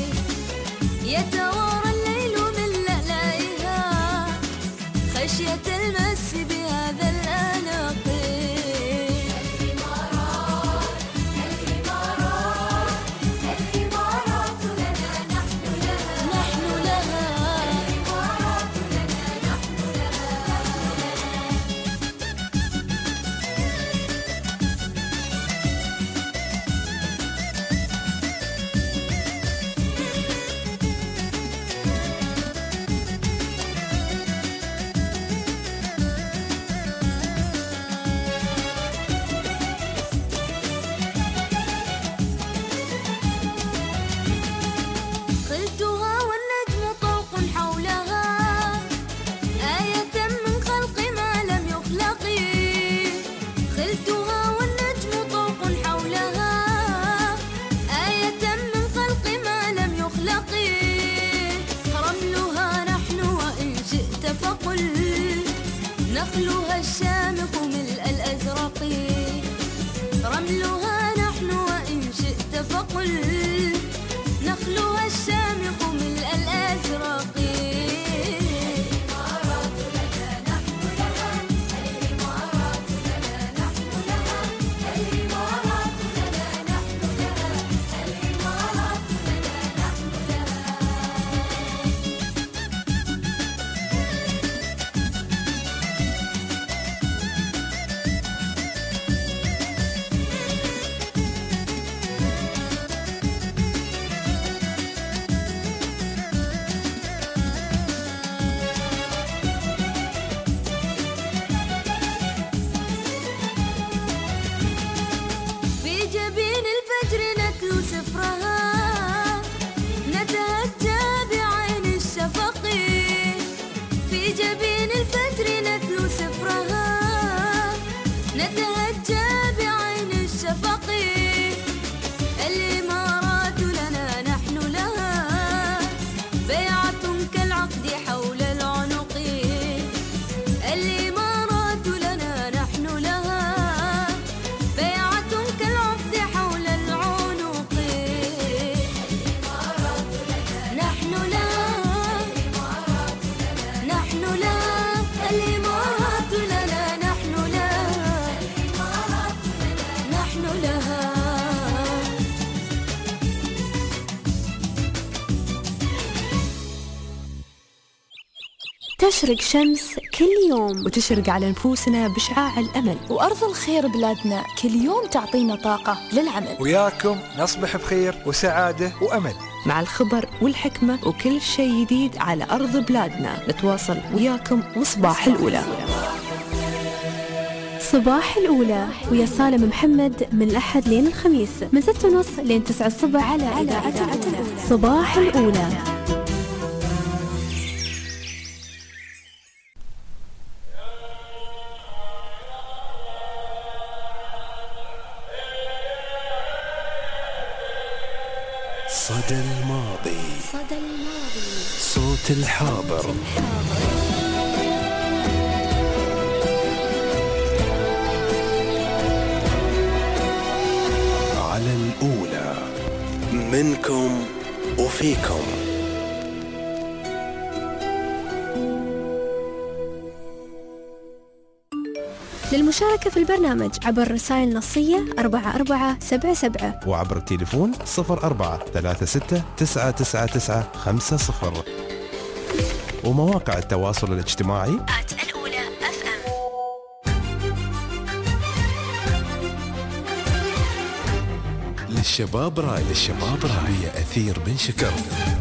يتوارى الليل من لألائها خشية المس بهذا الألق. نخلها الشامخ ملء الأزرق رملها نحن وإن شئت فقل نخلها الشامخ ملء الأزرق تشرق شمس كل يوم وتشرق على نفوسنا بشعاع الأمل، وأرض الخير بلادنا كل يوم تعطينا طاقة للعمل. وياكم نصبح بخير وسعادة وأمل مع الخبر والحكمة وكل شيء جديد على أرض بلادنا. نتواصل وياكم وصباح الأولى. صباح الأولى ويا سالم محمد من الأحد لين الخميس من 6:30 لين 9 الصبح على إذاعة الأولى. صباح الأولى. صدى الماضي، صوت الحاضر. على الأولى، منكم وفيكم. للمشاركة في البرنامج عبر رسائل نصية 4477 وعبر التليفون 0436999950 ومواقع التواصل الاجتماعي الأولى FM. للشباب راي، هي أثير بن شكر.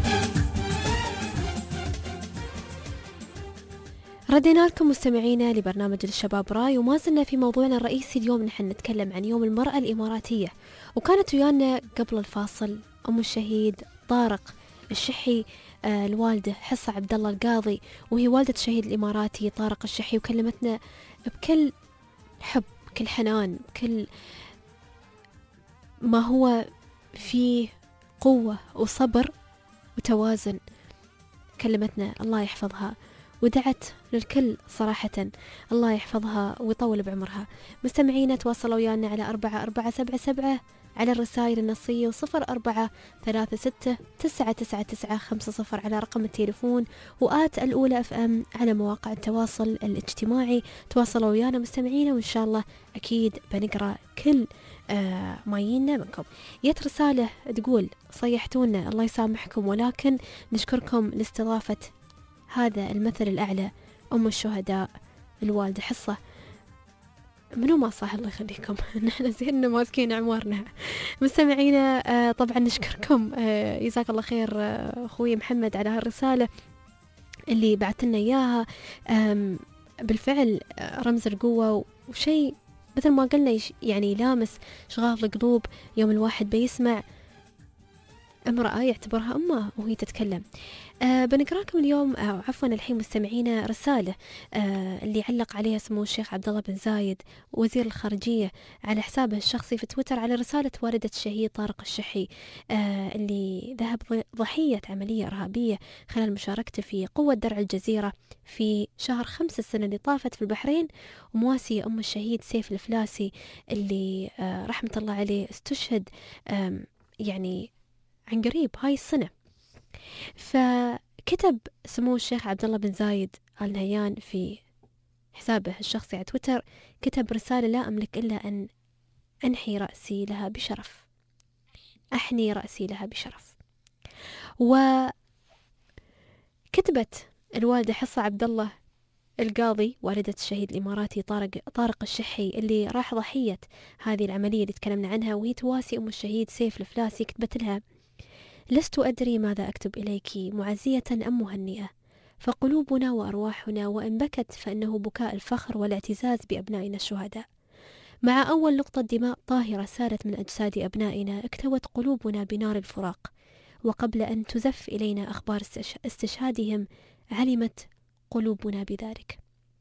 ردينا لكم مستمعينا لبرنامج الشباب راي، وما زلنا في موضوعنا الرئيسي اليوم. نحن نتكلم عن يوم المرأة الإماراتية، وكانت ويانا قبل الفاصل أم الشهيد طارق الشحي، الوالدة حصة عبد الله القاضي، وهي والدة الشهيد الإماراتي طارق الشحي، وكلمتنا بكل حب، بكل حنان، بكل ما هو فيه قوة وصبر وتوازن. كلمتنا الله يحفظها، ودعت للكل صراحة الله يحفظها ويطول بعمرها. مستمعينا تواصلوا ويانا على 4477 على الرسائل النصية، و0436999950 على رقم التليفون، وآت الأولى FM على مواقع التواصل الاجتماعي. تواصلوا ويانا مستمعينا، وإن شاء الله أكيد بنقرأ كل ما يجينا منكم. جت رسالة تقول: صيحتونا الله يسامحكم، ولكن نشكركم لاستضافة هذا المثل الأعلى أم الشهداء الوالدة حصة. منو ما صح الله يخليكم، نحن زين ماسكين عمارنا. مستمعينا طبعا نشكركم، جزاك الله خير أخوي محمد على هالرسالة اللي بعتلنا إياها. بالفعل رمز القوة وشيء مثل ما قلنا يعني لامس شغاف القلوب. يوم الواحد بيسمع امرأة يعتبرها أمه وهي تتكلم. بنقراكم اليوم أو عفوا الحين مستمعينا رسالة اللي علق عليها سمو الشيخ عبد الله بن زايد وزير الخارجية على حسابه الشخصي في تويتر على رسالة والدة الشهيد طارق الشحي اللي ذهب ضحية عملية إرهابية خلال مشاركته في قوة درع الجزيرة في شهر 5 السنة اللي طافت في البحرين، ومواسية أم الشهيد سيف الفلاسي اللي رحمة الله عليه استشهد يعني عن قريب هاي السنة. فكتب سمو الشيخ عبد الله بن زايد آل نهيان في حسابه الشخصي على تويتر، كتب رسالة: لا أملك إلا أن أنحي رأسي لها بشرف، أحني رأسي لها بشرف. وكتبت الوالدة حصة عبد الله القاضي والدة الشهيد الإماراتي طارق الشحي اللي راح ضحية هذه العملية اللي تكلمنا عنها، وهي تواسي أم الشهيد سيف الفلاسي، كتبت لها: لست أدري ماذا أكتب إليك معزية أم مهنئة، فقلوبنا وأرواحنا وإن بكت فإنه بكاء الفخر والاعتزاز بأبنائنا الشهداء. مع أول نقطة دماء طاهرة سالت من أجساد أبنائنا اكتوت قلوبنا بنار الفراق، وقبل أن تزف إلينا أخبار استشهادهم علمت قلوبنا بذلك.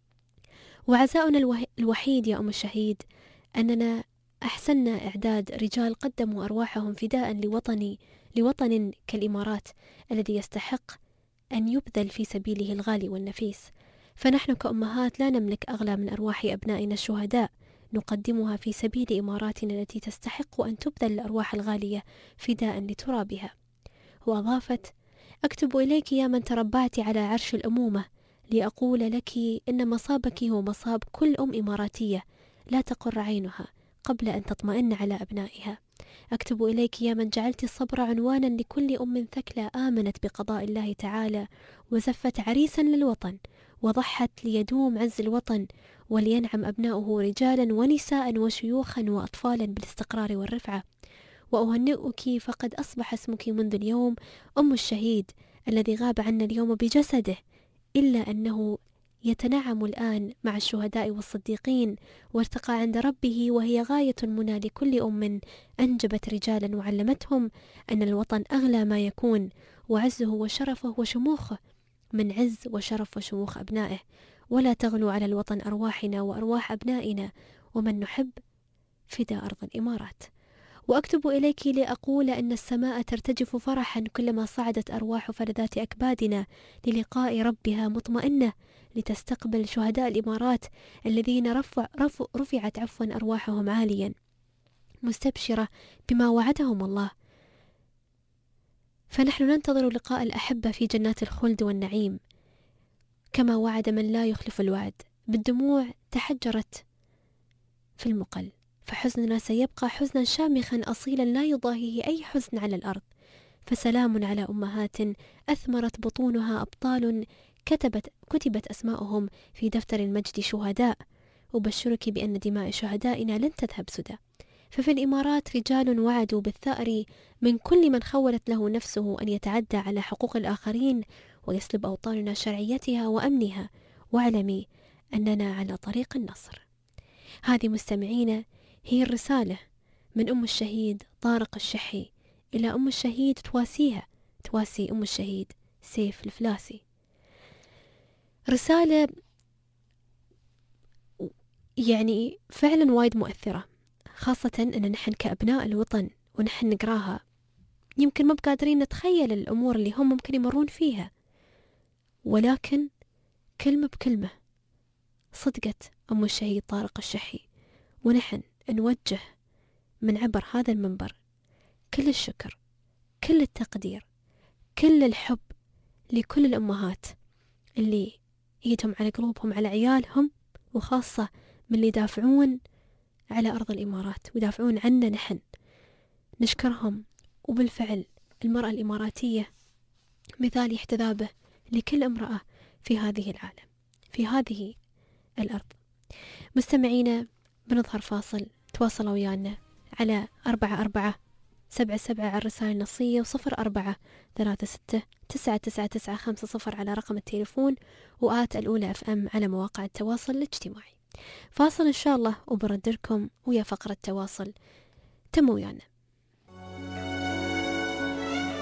وعزاؤنا الوحيد يا أم الشهيد أننا أحسننا إعداد رجال قدموا أرواحهم فداء لوطن كالإمارات الذي يستحق أن يبذل في سبيله الغالي والنفيس. فنحن كأمهات لا نملك أغلى من أرواح أبنائنا الشهداء نقدمها في سبيل إماراتنا التي تستحق أن تبذل الأرواح الغالية فداء لترابها. وأضافت: أكتب إليك يا من تربعت على عرش الأمومة لأقول لك إن مصابك هو مصاب كل أم إماراتية لا تقر عينها قبل أن تطمئن على أبنائها. أكتب إليك يا من جعلت الصبر عنوانا لكل أم ثكلى آمنت بقضاء الله تعالى وزفت عريسا للوطن وضحت ليدوم عز الوطن ولينعم أبناؤه رجالا ونساء وشيوخا وأطفالا بالاستقرار والرفعة. وأهنئك فقد أصبح اسمك منذ اليوم أم الشهيد الذي غاب عنا اليوم بجسده، إلا أنه يتنعم الآن مع الشهداء والصديقين وارتقى عند ربه، وهي غاية المنى لكل أم أنجبت رجالا وعلمتهم أن الوطن أغلى ما يكون، وعزه وشرفه وشموخه من عز وشرف وشموخ أبنائه. ولا تغلو على الوطن أرواحنا وأرواح أبنائنا ومن نحب فداء أرض الإمارات. وأكتب إليك لأقول أن السماء ترتجف فرحا كلما صعدت أرواح فلذات أكبادنا للقاء ربها مطمئنة لتستقبل شهداء الإمارات الذين رفعت أرواحهم عاليا مستبشرة بما وعدهم الله. فنحن ننتظر لقاء الأحبة في جنات الخلد والنعيم كما وعد من لا يخلف الوعد. بالدموع تحجرت في المقل، فحزننا سيبقى حزنا شامخا أصيلا لا يضاهيه أي حزن على الأرض. فسلام على أمهات أثمرت بطونها أبطال كتبت أسماءهم في دفتر المجد شهداء. أبشرك بأن دماء شهدائنا لن تذهب سدى، ففي الإمارات رجال وعدوا بالثأر من كل من خولت له نفسه أن يتعدى على حقوق الآخرين ويسلب أوطاننا شرعيتها وأمنها، واعلمي أننا على طريق النصر. هذه مستمعينا هي الرسالة من أم الشهيد طارق الشحي إلى أم الشهيد تواسي أم الشهيد سيف الفلاسي. رسالة يعني فعلا وايد مؤثرة، خاصة أن نحن كأبناء الوطن ونحن نقراها يمكن ما بقادرين نتخيل الأمور اللي هم ممكن يمرون فيها، ولكن كلمة بكلمة صدقت أم الشهيد طارق الشحي. ونحن نوجه من عبر هذا المنبر كل الشكر، كل التقدير، كل الحب لكل الأمهات اللي يدهم على قلوبهم على عيالهم، وخاصة من اللي يدافعون على أرض الإمارات ويدافعون عنا نحن. نشكرهم. وبالفعل المرأة الإماراتية مثال يحتذى به لكل امرأة في هذه العالم، في هذه الأرض. مستمعينا بنظهر فاصل، تواصلوا ويانا على 4477 على الرسائل النصية، و0436699950 على رقم التليفون، وآت الأولى FM على مواقع التواصل الاجتماعي. فاصل إن شاء الله وبردلكم ويا فقرة تواصل. تموا ويانا.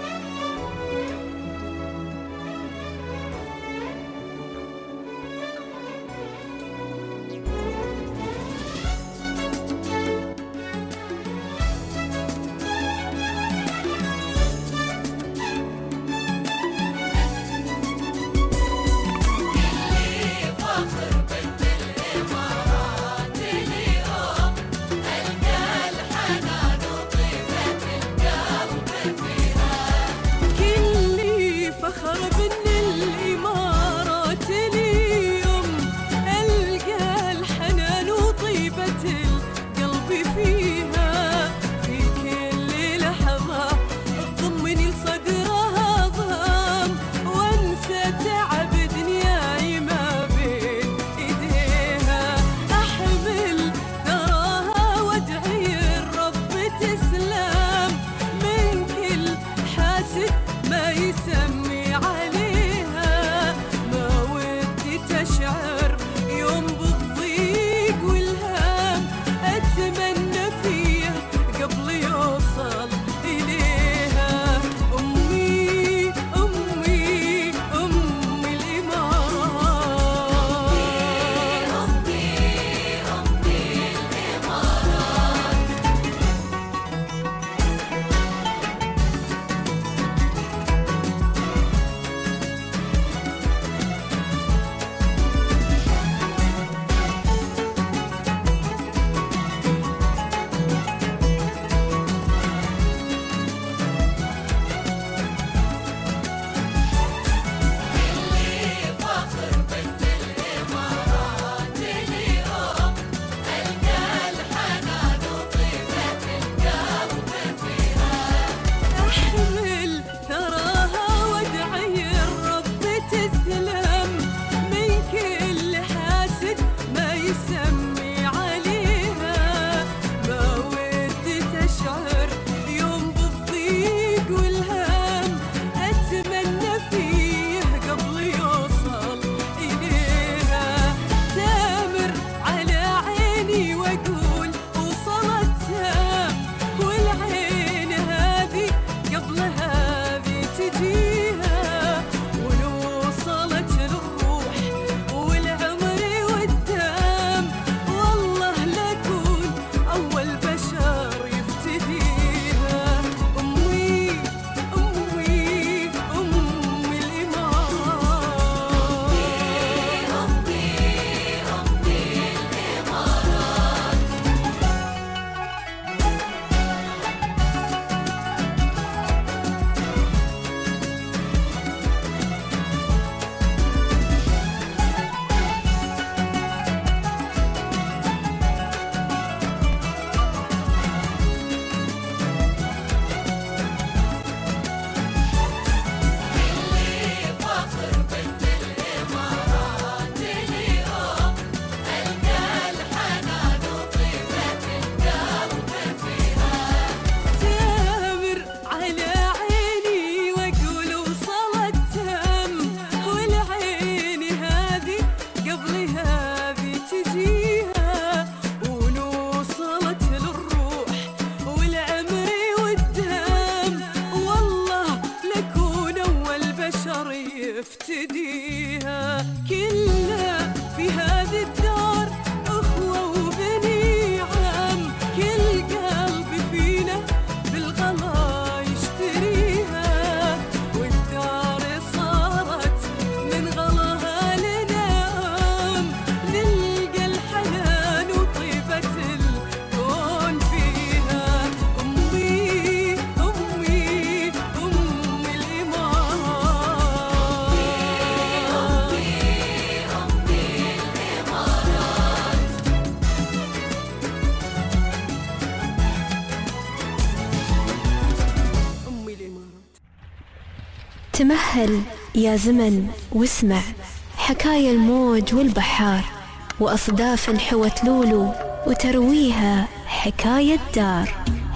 تمهل يا زمن واسمع حكاية الموج والبحار وأصداف حوت لولو وترويها حكاية دار.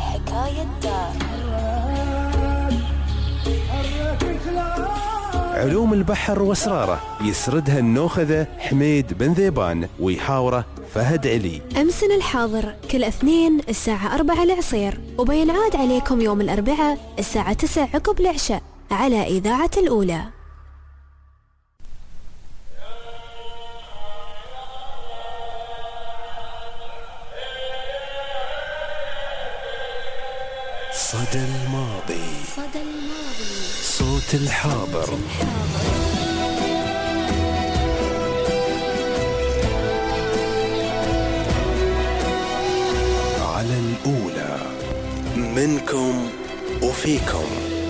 علوم البحر واسراره يسردها النوخذة حميد بن ذيبان ويحاوره فهد علي. أمسنا الحاضر كل اثنين الساعة 4 العصير، وبينعاد عليكم يوم الأربعاء الساعة 9 عقب العشاء على إذاعة الأولى. صدى الماضي صوت الحاضر. على الأولى منكم وفيكم.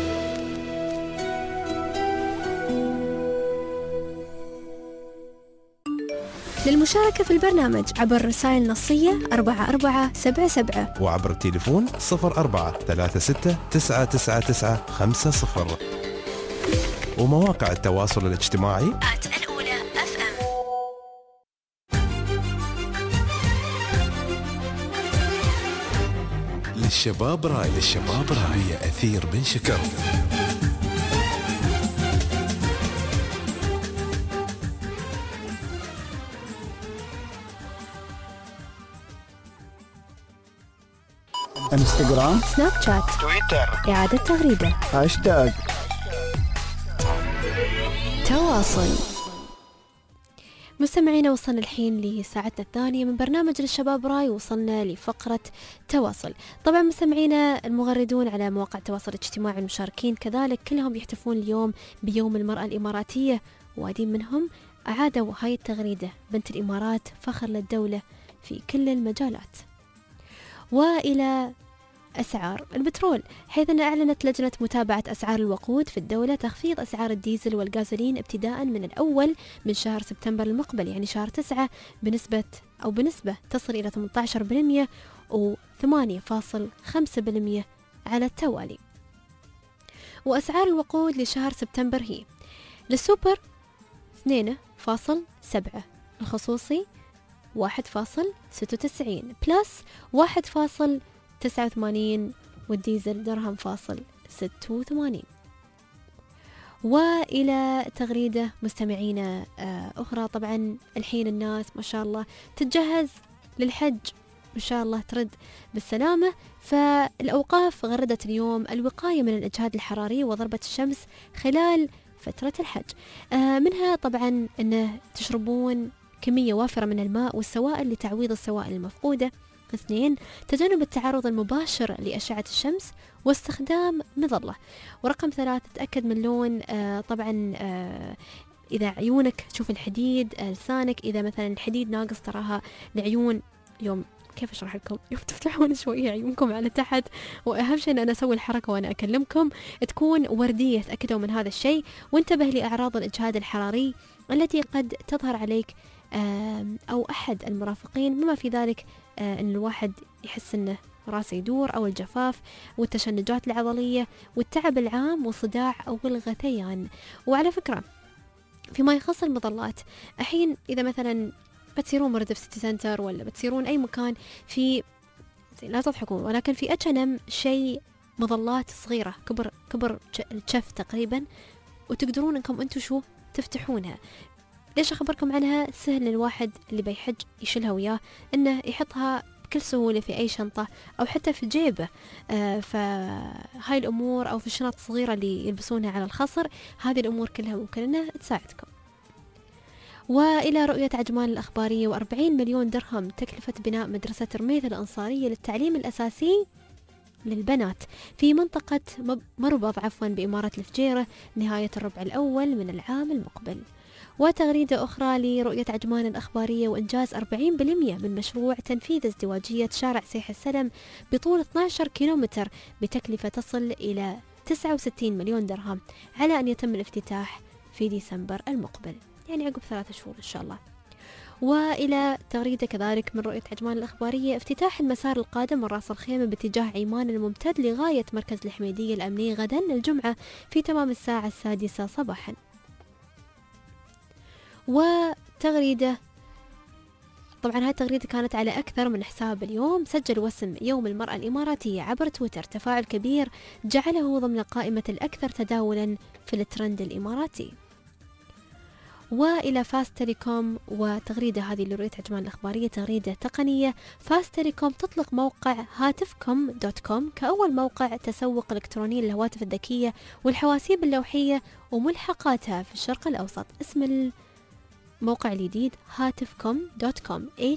للمشاركة في البرنامج عبر رسائل نصية 4477 وعبر التليفون 0436999950 ومواقع التواصل الاجتماعي الأولى FM. للشباب راي هي أثير بن شكر. انستغرام، سناب شات، تويتر، إعادة تغريدة، هاشتاج تواصل. مستمعينا وصلنا الحين لساعتنا الثانية من برنامج للشباب راي، وصلنا لفقرة تواصل. طبعا مستمعينا المغردون على مواقع التواصل الاجتماعي المشاركين كذلك كلهم يحتفون اليوم بيوم المرأة الإماراتية، وادين منهم أعادوا هاي التغريدة: بنت الإمارات فخر للدولة في كل المجالات. وإلى أسعار البترول، حيث أن أعلنت لجنة متابعة أسعار الوقود في الدولة تخفيض أسعار الديزل والغازولين ابتداء من الأول من شهر سبتمبر المقبل، يعني شهر 9، بنسبة تصل إلى 18% و 8.5% على التوالي. وأسعار الوقود لشهر سبتمبر هي: للسوبر 2.7، الخصوصي 1.96، بلس 1.89، والديزل درهم فاصل 86. وإلى تغريدة مستمعينا أخرى. طبعا الحين الناس ما شاء الله تتجهز للحج، إن شاء الله ترد بالسلامة. فالأوقاف غردت اليوم الوقاية من الإجهاد الحراري وضربة الشمس خلال فترة الحج، منها طبعا أنه تشربون كمية وافرة من الماء والسوائل لتعويض السوائل المفقودة. 2. تجنب التعرض المباشر لأشعة الشمس واستخدام مظلة. ورقم 3 تتأكد من لون طبعا إذا عيونك تشوف الحديد، لسانك إذا مثلا الحديد ناقص تراها العيون يوم كيف أشرح لكم، يوم تفتحون شوية عيونكم على تحت، وأهم شيء أن أنا أسوي الحركة وأنا أكلمكم تكون وردية، تأكدوا من هذا الشيء. وانتبه لأعراض الإجهاد الحراري التي قد تظهر عليك أو أحد المرافقين، بما في ذلك أن الواحد يحس أنه راسه يدور أو الجفاف والتشنجات العضلية والتعب العام والصداع أو الغثيان. وعلى فكرة فيما يخص المظلات، الحين إذا مثلا بتسيرون مردف سيتي سنتر ولا بتسيرون أي مكان في لا تضحكون، ولكن في H&M شيء مظلات صغيرة كبر الشف تقريبا، وتقدرون أنكم أنتوا شو تفتحونها. ليش أخبركم عنها؟ سهل للواحد اللي بيحج يشيلها وياه، إنه يحطها بكل سهولة في أي شنطة أو حتى في جيبه. فهاي الأمور أو في الشنط الصغيرة اللي يلبسونها على الخصر، هذه الأمور كلها ممكن إنها تساعدكم. وإلى رؤية عجمان الأخبارية، و40 مليون درهم تكلفة بناء مدرسة رميث الأنصارية للتعليم الأساسي للبنات في منطقة مربض بإمارة الفجيرة نهاية الربع الأول من العام المقبل. وتغريدة أخرى لرؤية عجمان الأخبارية، وإنجاز 40% من مشروع تنفيذ ازدواجية شارع سيح السلم بطول 12 كيلومتر بتكلفة تصل إلى 69 مليون درهم، على أن يتم الافتتاح في ديسمبر المقبل، يعني عقب 3 شهور إن شاء الله. وإلى تغريدة كذلك من رؤية عجمان الإخبارية: افتتاح المسار القادم من راس الخيمة باتجاه عمان الممتد لغاية مركز الحميدية الأمني غدا الجمعة في تمام الساعة 6 صباحا. وتغريدة، طبعا هاي التغريدة كانت على أكثر من حساب اليوم. سجل وسم يوم المرأة الإماراتية عبر تويتر تفاعل كبير جعله ضمن قائمة الأكثر تداولا في الترند الإماراتي. وإلى فاست تيليكوم، وتغريدة هذه اللي رؤية عجمان الإخبارية تغريدة تقنية: فاست تيليكوم تطلق موقع هاتفكم .com كأول موقع تسوق إلكتروني للهواتف الذكية والحواسيب اللوحية وملحقاتها في الشرق الأوسط. اسم الموقع الجديد هاتفكم .com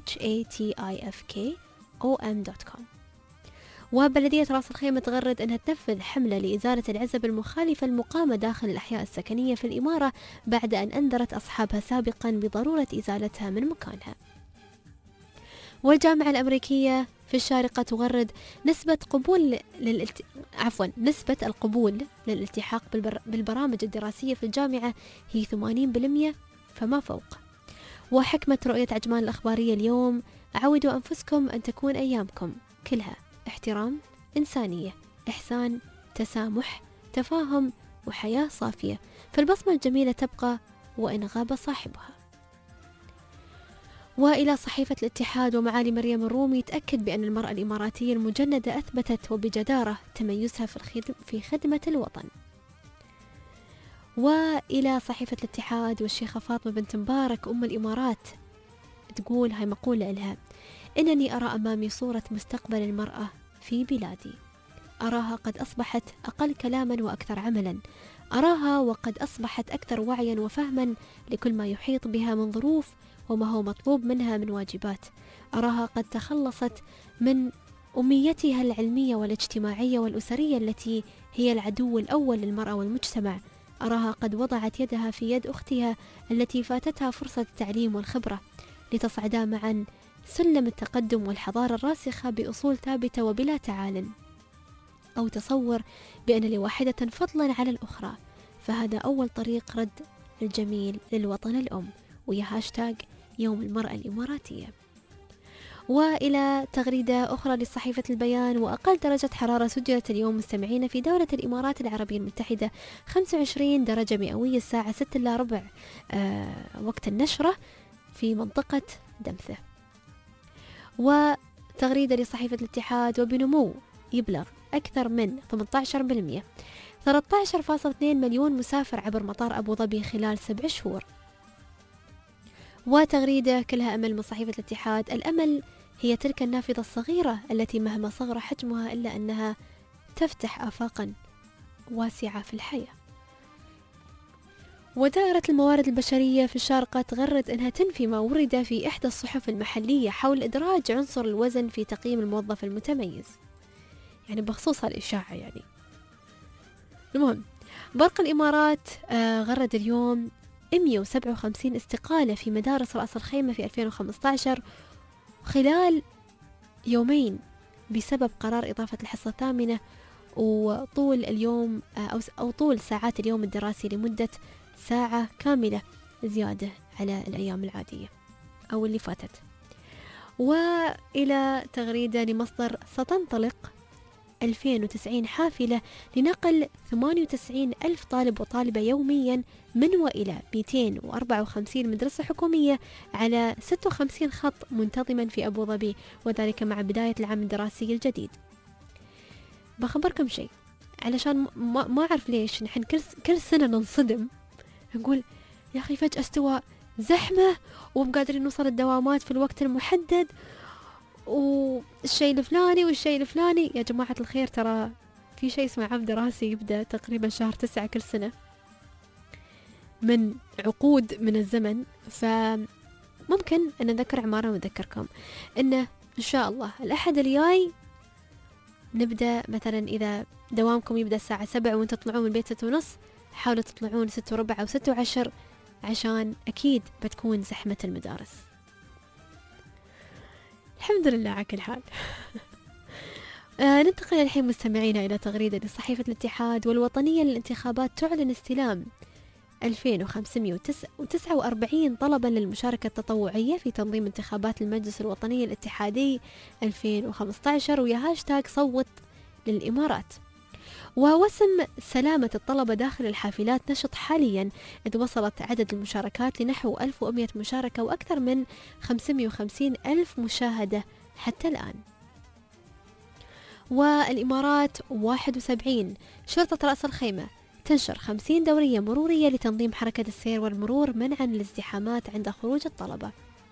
HATIFKOM.com. وبلدية راس الخيمة تغرد أنها تنفذ حملة لإزالة العزب المخالفة المقامة داخل الأحياء السكنية في الإمارة بعد أن أنذرت أصحابها سابقا بضرورة إزالتها من مكانها. والجامعة الأمريكية في الشارقة تغرد نسبة القبول للالتحاق بالبرامج الدراسية في الجامعة هي 80% فما فوق. وحكمة رؤية عجمان الأخبارية اليوم: عودوا أنفسكم أن تكون أيامكم كلها احترام، إنسانية، إحسان، تسامح، تفاهم وحياة صافية، فالبصمة الجميلة تبقى وإن غاب صاحبها. وإلى صحيفة الاتحاد، ومعالي مريم الرومي تأكد بأن المرأة الإماراتية المجندة أثبتت وبجدارة تميزها في خدمة الوطن. وإلى صحيفة الاتحاد، والشيخة فاطمة بنت مبارك أم الإمارات تقول، هاي مقولة لها: إنني أرى أمامي صورة مستقبل المرأة في بلادي، أراها قد أصبحت أقل كلاما وأكثر عملا، أراها وقد أصبحت أكثر وعيا وفهما لكل ما يحيط بها من ظروف وما هو مطلوب منها من واجبات، أراها قد تخلصت من أميتها العلمية والاجتماعية والأسرية التي هي العدو الأول للمرأة والمجتمع، أراها قد وضعت يدها في يد أختها التي فاتتها فرصة التعليم والخبرة لتصعدا معا سلم التقدم والحضارة الراسخة بأصول ثابتة وبلا تعال أو تصور بأن لواحدة فضلا على الأخرى، فهذا أول طريق رد الجميل للوطن الأم. ويا هاشتاج يوم المرأة الإماراتية. وإلى تغريدة أخرى لصحيفة البيان: وأقل درجة حرارة سجلت اليوم مستمعين في دولة الإمارات العربية المتحدة 25 درجة مئوية الساعة 6:15 وقت النشرة في منطقة دمثة. وتغريدة لصحيفة الاتحاد: وبنمو يبلغ أكثر من 18%، 13.2 مليون مسافر عبر مطار أبو ظبي خلال 7 شهور. وتغريدة كلها أمل من صحيفة الاتحاد: الأمل هي تلك النافذة الصغيرة التي مهما صغر حجمها إلا أنها تفتح آفاقا واسعة في الحياة. ودائرة الموارد البشرية في الشارقة تغرد أنها تنفي ما ورد في إحدى الصحف المحلية حول إدراج عنصر الوزن في تقييم الموظف المتميز، يعني بخصوص هالإشاعة يعني. المهم، برق الإمارات غرد اليوم 157 استقالة في مدارس رأس الخيمة في 2015 خلال يومين بسبب قرار إضافة الحصة الثامنة وطول اليوم أو طول ساعات اليوم الدراسي لمدة ساعة كاملة زيادة على الأيام العادية أو اللي فاتت. وإلى تغريدة لمصدر: ستنطلق 2090 حافلة لنقل 98 ألف طالب وطالبة يوميا من وإلى 254 مدرسة حكومية على 56 خط منتظما في أبو ظبي، وذلك مع بداية العام الدراسي الجديد. بخبركم شيء، علشان ما أعرف ليش نحن كل سنة ننصدم، نقول يا أخي فجأة استوى زحمة ومقادرين نوصل الدوامات في الوقت المحدد والشيء الفلاني والشيء الفلاني. يا جماعة الخير، ترى في شيء اسمه عام دراسي يبدأ تقريبا شهر 9 كل سنة من عقود من الزمن، فممكن أن نذكر عمارة ونذكركم أنه إن شاء الله الأحد الجاي نبدأ، مثلا إذا دوامكم يبدأ الساعة 7 وانت تطلعون من البيت 6:30، حاولوا تطلعون 6:15 أو 6:10 عشان أكيد بتكون زحمة المدارس. الحمد لله على كل حال. ننتقل الحين مستمعينا إلى تغريدة لصحيفة الاتحاد: والوطنية للانتخابات تعلن استلام 2549 طلبا للمشاركة التطوعية في تنظيم انتخابات المجلس الوطني الاتحادي 2015 ويا هاشتاغ صوت للإمارات. ووسم سلامة الطلبة داخل الحافلات نشط حاليا، إذ وصلت عدد المشاركات لنحو 1100 مشاركة وأكثر من 550 ألف مشاهدة حتى الآن. والإمارات 71 شرطة رأس الخيمة تنشر 50 دورية مرورية لتنظيم حركة السير والمرور منعا للازدحامات عند خروج الطلبة.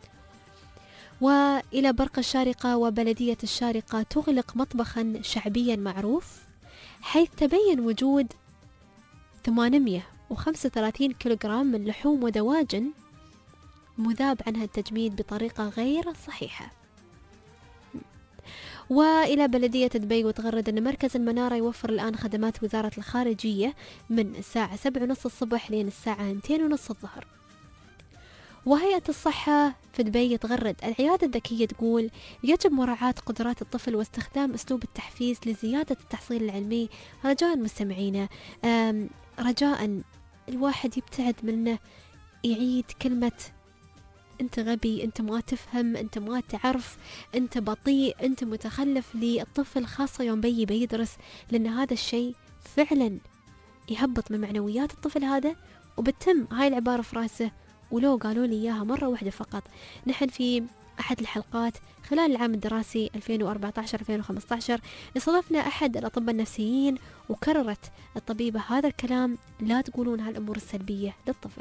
وإلى برق الشارقة وبلدية الشارقة تغلق مطبخا شعبيا معروف، حيث تبين وجود 835 كيلوغرام من لحوم ودواجن مذاب عنها التجميد بطريقة غير صحيحة. وإلى بلدية دبي وتغرد أن مركز المنارة يوفر الآن خدمات وزارة الخارجية من الساعة 7:30 الصبح لين الساعة 2:30 الظهر. وهيئة الصحة في دبي تغرد العيادة الذكية تقول يجب مراعاة قدرات الطفل واستخدام أسلوب التحفيز لزيادة التحصيل العلمي. رجاء مستمعينا، رجاء الواحد يبتعد منه يعيد كلمة أنت غبي، أنت ما تفهم، أنت ما تعرف، أنت بطيء، أنت متخلف للطفل، خاصة يوم بيدرس، لأن هذا الشيء فعلا يهبط من معنويات الطفل هذا، وبتم هاي العبارة في راسه. ولو قالوا لي إياها مرة واحدة فقط. نحن في أحد الحلقات خلال العام الدراسي 2014-2015 استضفنا أحد الأطباء النفسيين، وكررت الطبيبة هذا الكلام: لا تقولون هالأمور السلبية للطفل.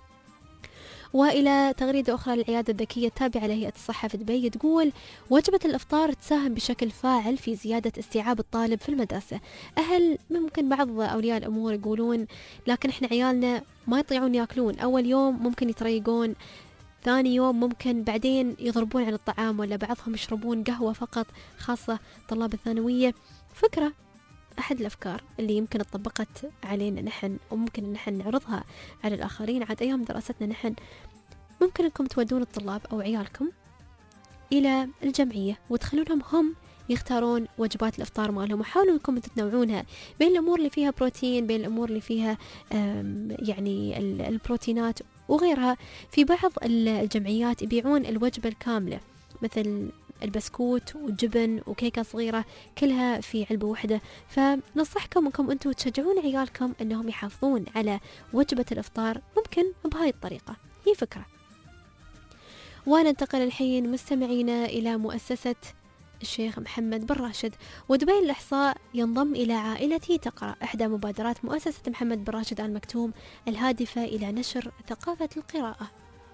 وإلى تغريدة أخرى للعيادة الذكية التابعة لهيئة الصحة في دبي تقول وجبة الإفطار تساهم بشكل فاعل في زيادة استيعاب الطالب في المدرسة. ممكن بعض أولياء الأمور يقولون لكن إحنا عيالنا ما يطيعون يأكلون، أول يوم ممكن يتريقون، ثاني يوم ممكن بعدين يضربون عن الطعام، ولا بعضهم يشربون قهوة فقط، خاصة طلاب الثانوية. فكرة أحد الأفكار اللي يمكن اتطبقت علينا نحن، وممكن إن نحن نعرضها على الآخرين عاد أيام دراستنا نحن. ممكن أنكم تودون الطلاب أو عيالكم إلى الجمعية وتخلونهم هم يختارون وجبات الإفطار مالهم، وحاولوا أنكم تتنوعونها بين الأمور اللي فيها بروتين، بين الأمور اللي فيها يعني البروتينات وغيرها. في بعض الجمعيات يبيعون الوجبة الكاملة، مثل البسكوت والجبن وكيكة صغيرة كلها في علبة واحدة. فنصحكم أنكم أنتم تشجعون عيالكم أنهم يحافظون على وجبة الإفطار، ممكن بهاي الطريقة، هي فكرة. وننتقل الحين مستمعينا إلى مؤسسة الشيخ محمد بن راشد. ودبي الإحصاء ينضم إلى عائلتي تقرأ، إحدى مبادرات مؤسسة محمد بن راشد آل مكتوم الهادفة إلى نشر ثقافة القراءة.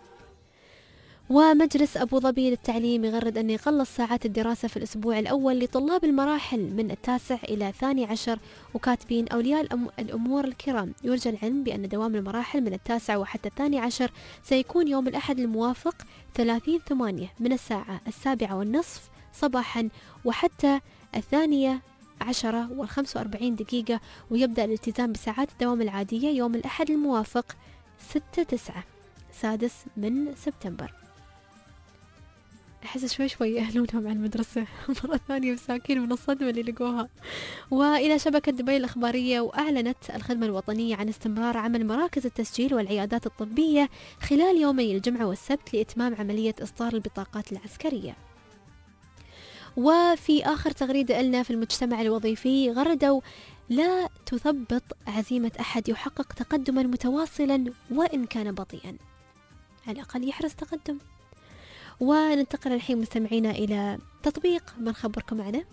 ومجلس أبو ظبي للتعليم يغرد أن يقلص ساعات الدراسة في الأسبوع الأول لطلاب المراحل من 9 إلى 12، وكاتبين أولياء الأمور الكرام يرجى العلم بأن دوام المراحل من 9 وحتى 12 سيكون يوم الأحد الموافق 30/8 من الساعة 7:30 صباحا وحتى 12:45، ويبدأ الالتزام بساعات الدوام العادية يوم الأحد الموافق 6/9 6 من سبتمبر. أحس شوي يأهلونهم على المدرسة مرة ثانية مساكين من الصدمة اللي لقوها. وإلى شبكة دبي الإخبارية، وأعلنت الخدمة الوطنية عن استمرار عمل مراكز التسجيل والعيادات الطبية خلال يومي الجمعة والسبت لإتمام عملية إصدار البطاقات العسكرية. وفي آخر تغريدة لنا في المجتمع الوظيفي غردوا لا تثبط عزيمة أحد يحقق تقدما متواصلا وإن كان بطيئا، على الأقل يحرز تقدم. وننتقل الحين مستمعينا إلى تطبيق ما نخبركم عنه.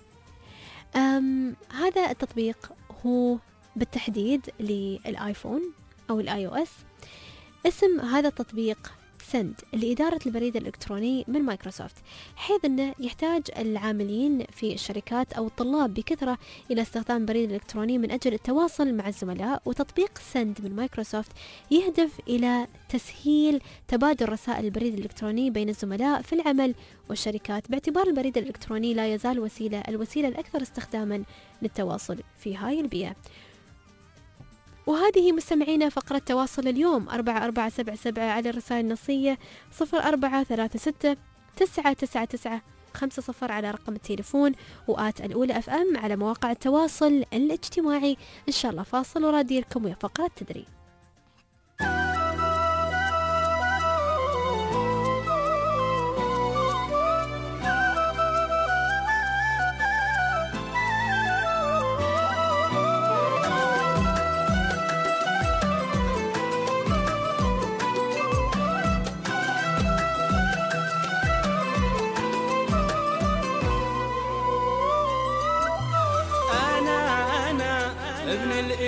هذا التطبيق هو بالتحديد للآيفون أو الآي OS. اسم هذا التطبيق سند لإدارة البريد الإلكتروني من مايكروسوفت، حيث أنه يحتاج العاملين في الشركات أو الطلاب بكثرة إلى استخدام بريد الإلكتروني من أجل التواصل مع الزملاء. وتطبيق سند من مايكروسوفت يهدف إلى تسهيل تبادل رسائل البريد الإلكتروني بين الزملاء في العمل والشركات، باعتبار البريد الإلكتروني لا يزال الوسيلة الأكثر استخداما للتواصل في هاي البيئة. وهذه مستمعينا فقرة تواصل اليوم 4477 على الرسائل النصية 0436 999 50 على رقم التليفون، وآت الأولى FM على مواقع التواصل الاجتماعي. إن شاء الله فاصل وراديركم ويا فقرة تدري.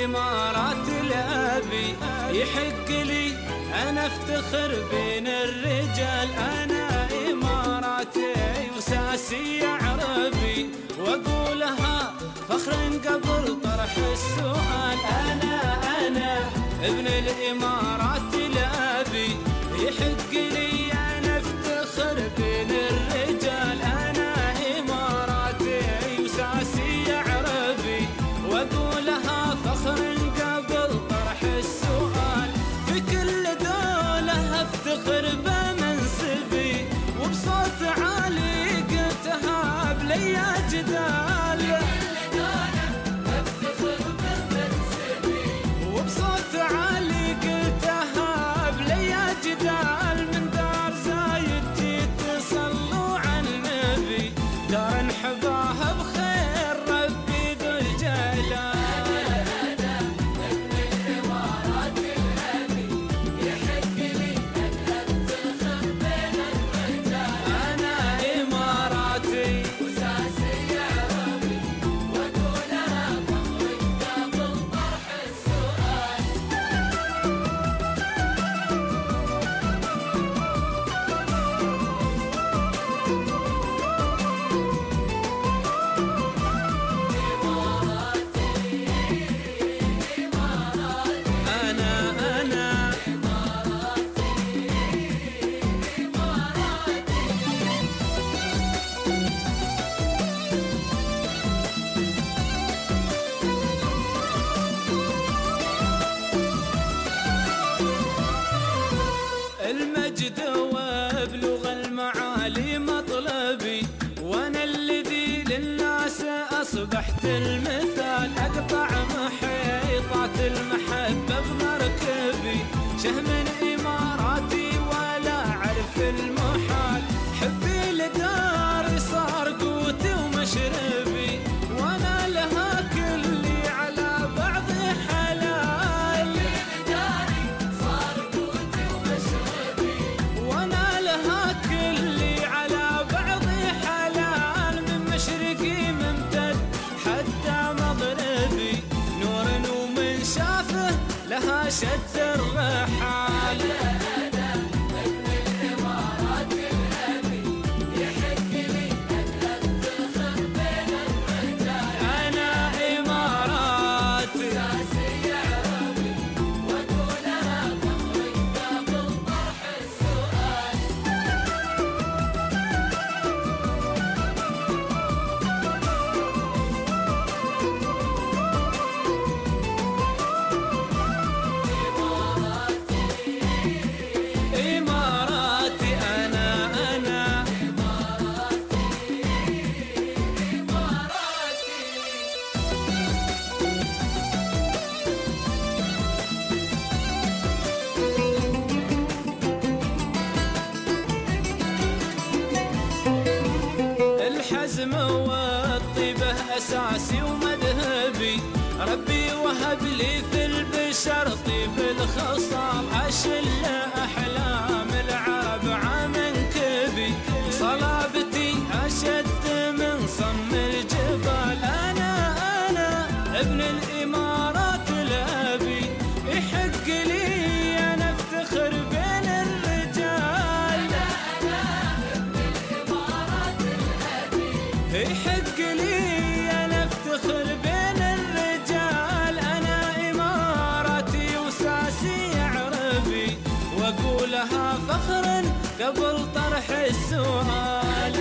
الإمارات الأبي يحق لي أنا افتخر بين الرجال. أنا إماراتي وساسي عربي وأقولها فخرا قبل طرح السؤال. أنا ابن الإمارات الأبي يحق لي أنا افتخر بين الرجال. أنا إماراتي وساسي عربي وأقولها فخرا قبل طرح السؤال. في كل دولة أفتخر بمنصبي وبصوت عالي قلتها بليا جدال. وبصوت عالي قلتها بليا جدال. من دار زايد جيت تصلوا على النبي دار نحباها بخير ربي ذو الجلال. المجد وابلغ المعالي مطلبي وانا الذي للناس اصبحت المثال. اقطع محيطات المحبه بمركبي شهم اماراتي ولا اعرف المحال. حبي لداري صار قوتي ومشربي وانا لها كلي على بعضي حلال. وانا لها كلي على بعضي حلال. من مشرقي ممتد حتى مغربي نور ومن شافه لها شد الرحال. الحزم والطيبة أساسي ومذهبي ربي وهب لي في البشر طيب الخصال. أشل أحلام العرب عمنكبي صلابتي أشد من صم الجبال. أنا ابن الإمارات الأبي يحق لي أنا افتخر بين الرجال. يحق لي أنا افتخر بين الرجال. أنا إماراتي وساسي عربي وأقولها فخرا قبل طرح السؤال.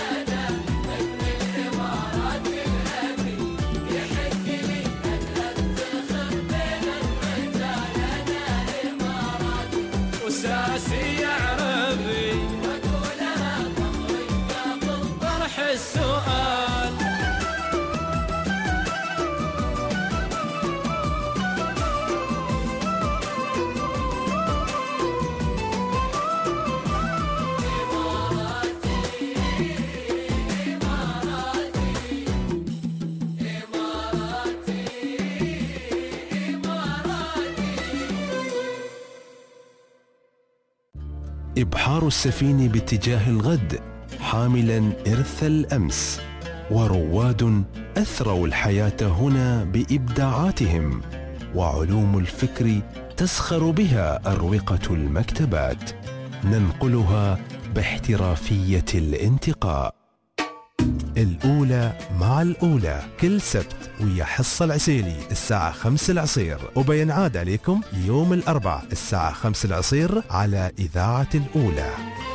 وساسي عربي وأقولها فخرا قبل طرح السؤال. إبحار السفينة باتجاه الغد حاملا إرث الأمس، ورواد أثروا الحياة هنا بإبداعاتهم. وعلوم الفكر تسخر بها أروقة المكتبات، ننقلها باحترافية الانتقاء. الأولى مع الأولى كل سبت ويا حصة العسيلي الساعة 5 العصير، وبينعاد عليكم يوم الأربعاء الساعة 5 العصير على إذاعة الأولى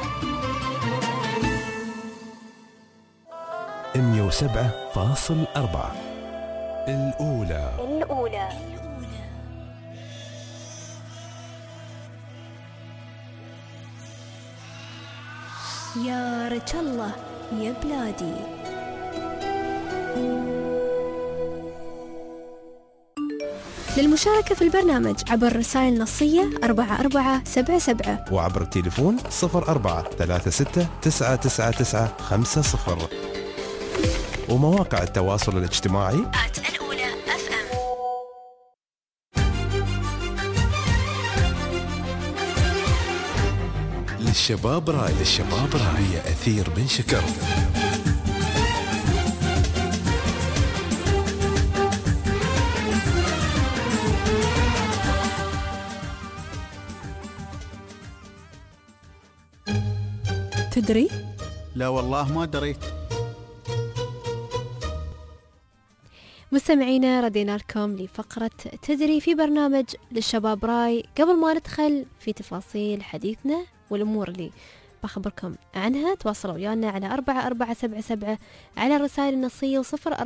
107.4. الأولى. يا رجل الله يا بلادي. للمشاركة في البرنامج عبر رسائل نصية 4477 وعبر التليفون 0436999950 ومواقع التواصل الاجتماعي الأولى FM. للشباب راي هي أثير بن شكر. تدري؟ لا والله ما دريت. مستمعينا ردينا لكم لفقرة تدري في برنامج للشباب راي. قبل ما ندخل في تفاصيل حديثنا والأمور اللي بخبركم عنها، تواصلوا ويانا على 4477 على الرسائل النصية،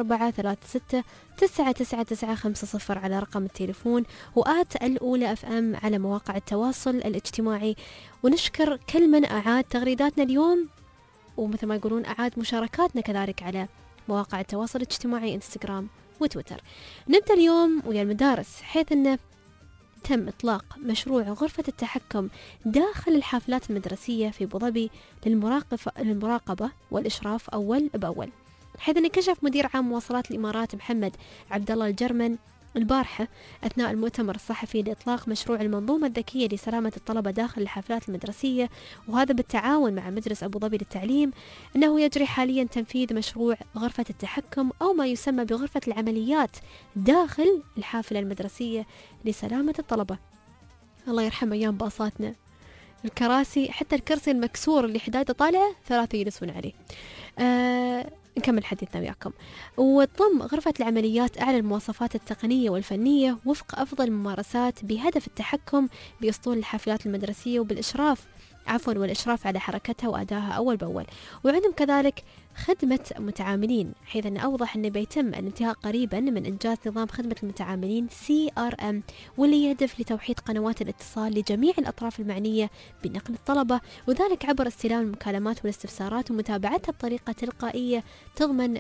و0436999950 على رقم التليفون، وآت الأولى FM على مواقع التواصل الاجتماعي. ونشكر كل من أعاد تغريداتنا اليوم، ومثل ما يقولون أعاد مشاركاتنا كذلك على مواقع التواصل الاجتماعي انستغرام وتويتر. نبدأ اليوم ويا المدارس، حيث أنه تم إطلاق مشروع غرفة التحكم داخل الحافلات المدرسية في أبو ظبي للمراقبة والإشراف أول بأول، حيث أن كشف مدير عام مواصلات الإمارات محمد عبد الله الجرمن البارحة أثناء المؤتمر الصحفي لإطلاق مشروع المنظومة الذكية لسلامة الطلبة داخل الحافلات المدرسية، وهذا بالتعاون مع مجلس أبو ظبي للتعليم، أنه يجري حاليا تنفيذ مشروع غرفة التحكم أو ما يسمى بغرفة العمليات داخل الحافلة المدرسية لسلامة الطلبة. الله يرحم أيام باصاتنا، الكراسي حتى الكرسي المكسور اللي حداده طالعة 3 يجلسون عليه. نكمل حديثنا وياكم. وتضم غرفة العمليات أعلى المواصفات التقنية والفنية وفق أفضل الممارسات بهدف التحكم بأسطول الحافلات المدرسية والإشراف على حركتها وأدائها أول بأول. وعندهم كذلك خدمة متعاملين، حيث أن أوضح أنه بيتم الانتهاء قريبا من إنجاز نظام خدمة المتعاملين CRM، واللي يهدف لتوحيد قنوات الاتصال لجميع الأطراف المعنية بنقل الطلبة، وذلك عبر استلام المكالمات والاستفسارات ومتابعتها بطريقة تلقائية تضمن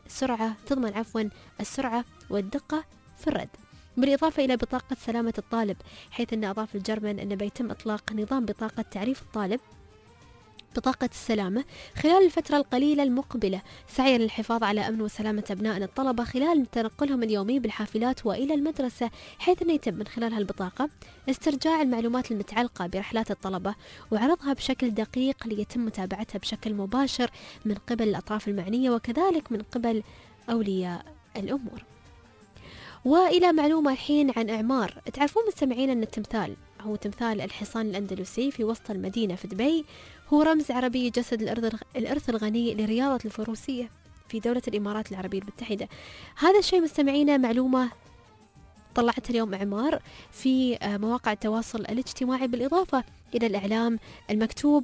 السرعة والدقة في الرد، بالإضافة إلى بطاقة سلامة الطالب، حيث أن أضاف الجرمن أنه بيتم إطلاق نظام بطاقة تعريف الطالب بطاقة السلامة خلال الفترة القليلة المقبلة، سعيا للحفاظ على أمن وسلامة أبنائنا الطلبة خلال تنقلهم اليومي بالحافلات وإلى المدرسة، حيث أنه يتم من خلال هالبطاقة استرجاع المعلومات المتعلقة برحلات الطلبة وعرضها بشكل دقيق ليتم متابعتها بشكل مباشر من قبل الأطراف المعنية وكذلك من قبل أولياء الأمور. وإلى معلومة الحين عن إعمار. تعرفون مستمعين أن التمثال هو تمثال الحصان الأندلسي في وسط المدينة في دبي، هو رمز عربي يجسد الإرث الغني لرياضة الفروسية في دولة الإمارات العربية المتحدة. هذا الشيء مستمعينا معلومة طلعتها اليوم إعمار في مواقع التواصل الاجتماعي، بالإضافة إلى الإعلام المكتوب.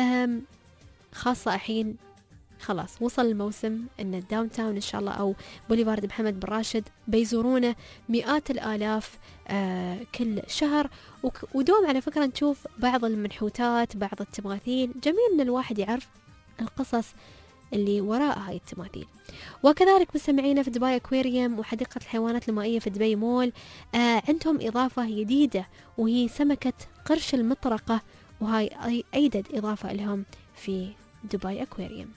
خاصة الحين خلاص وصل الموسم ان الداون تاون ان شاء الله او بوليفارد محمد بن راشد بيزورونه مئات الالاف كل شهر، ودوم على فكرة نشوف بعض المنحوتات، بعض التماثيل. جميل ان الواحد يعرف القصص اللي وراء هاي التماثيل. وكذلك مستمعينا في دبي أكواريوم وحديقة الحيوانات المائية في دبي مول عندهم إضافة جديدة وهي سمكة قرش المطرقة، وهاي أيضا إضافة لهم في دبي أكواريوم.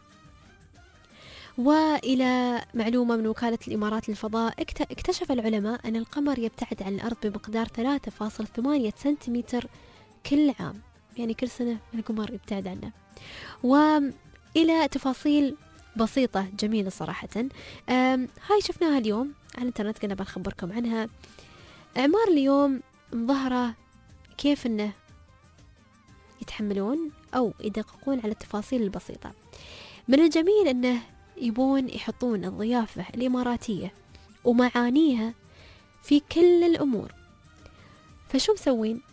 وإلى معلومة من وكالة الإمارات للفضاء، اكتشف العلماء أن القمر يبتعد عن الأرض بمقدار 3.8 سنتيمتر كل عام، يعني كل سنة القمر يبتعد عنه. وإلى تفاصيل بسيطة جميلة صراحة هاي شفناها اليوم على الانترنت، قلنا بنخبركم عنها. إعمار اليوم مظهرة كيف أنه يتحملون أو يدققون على التفاصيل البسيطة. من الجميل أنه يبون يحطون الضيافة الإماراتية ومعانيها في كل الأمور. فشو مسوين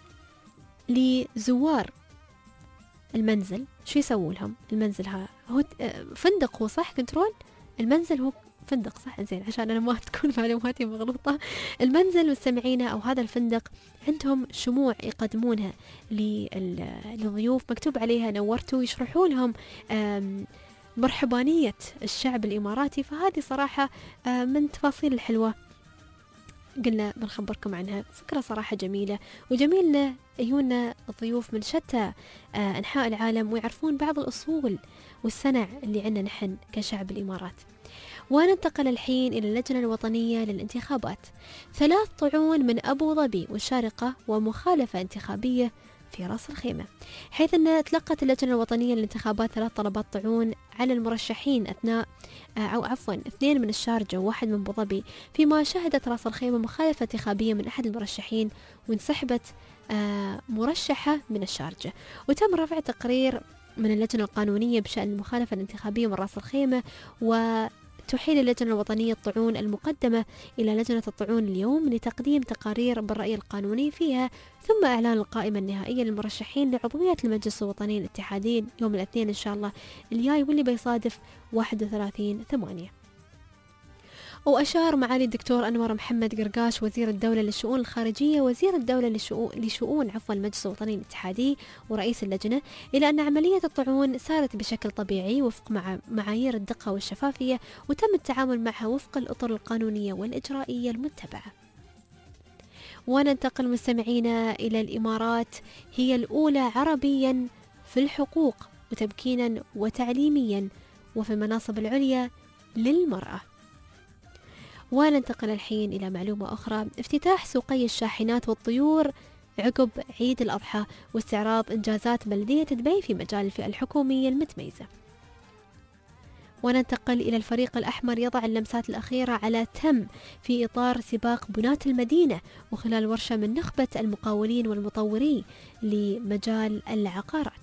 لزوار المنزل؟ شو يسووا لهم؟ المنزل هو فندق، هو صح كنترول؟ المنزل هو فندق صح؟ زين عشان أنا ما تكون معلوماتي مغلوطة. المنزل مستمعينا أو هذا الفندق عندهم شموع يقدمونها للضيوف مكتوب عليها نورتوا، يشرحوا لهم مرحبانية الشعب الإماراتي. فهذه صراحة من التفاصيل الحلوة قلنا بنخبركم عنها. فكرة صراحة جميلة، وجميلنا يجونا الضيوف من شتى أنحاء العالم ويعرفون بعض الأصول والصنع اللي عندنا نحن كشعب الإمارات. وننتقل الحين إلى اللجنة الوطنية للانتخابات. 3 طعون من أبو ظبي والشارقة ومخالفة انتخابية في رأس الخيمة، حيث أن تلقت اللجنة الوطنية للانتخابات 3 طلبات طعون على المرشحين أثناء 2 من الشارقة و1 من أبو ظبي، فيما شهدت رأس الخيمة مخالفة انتخابية من أحد المرشحين وانسحبت مرشحة من الشارقة. وتم رفع تقرير من اللجنة القانونية بشأن المخالفة الانتخابية من رأس الخيمة، وتحيل اللجنة الوطنية الطعون المقدمة إلى لجنة الطعون اليوم لتقديم تقارير بالرأي القانوني فيها، ثم إعلان القائمة النهائية للمرشحين لعضوية المجلس الوطني الاتحادي يوم الاثنين إن شاء الله الجاي، واللي بيصادف 31/8. وأشار معالي الدكتور أنور محمد قرقاش وزير الدولة للشؤون الخارجية وزير الدولة لشؤون المجلس الوطني الاتحادي ورئيس اللجنة إلى أن عملية الطعون سارت بشكل طبيعي وفق معايير الدقة والشفافية، وتم التعامل معها وفق الأطر القانونية والإجرائية المتبعة. وننتقل مستمعينا إلى الإمارات، هي الأولى عربيا في الحقوق وتمكينا وتعليميا وفي المناصب العليا للمرأة. وننتقل الحين إلى معلومة أخرى، افتتاح سوقي الشاحنات والطيور عقب عيد الأضحى واستعراض إنجازات بلدية دبي في مجال الفئة الحكومية المتميزة. وننتقل إلى الفريق الأحمر يضع اللمسات الأخيرة على تم في إطار سباق بناة المدينة وخلال ورشة من نخبة المقاولين والمطورين لمجال العقارات.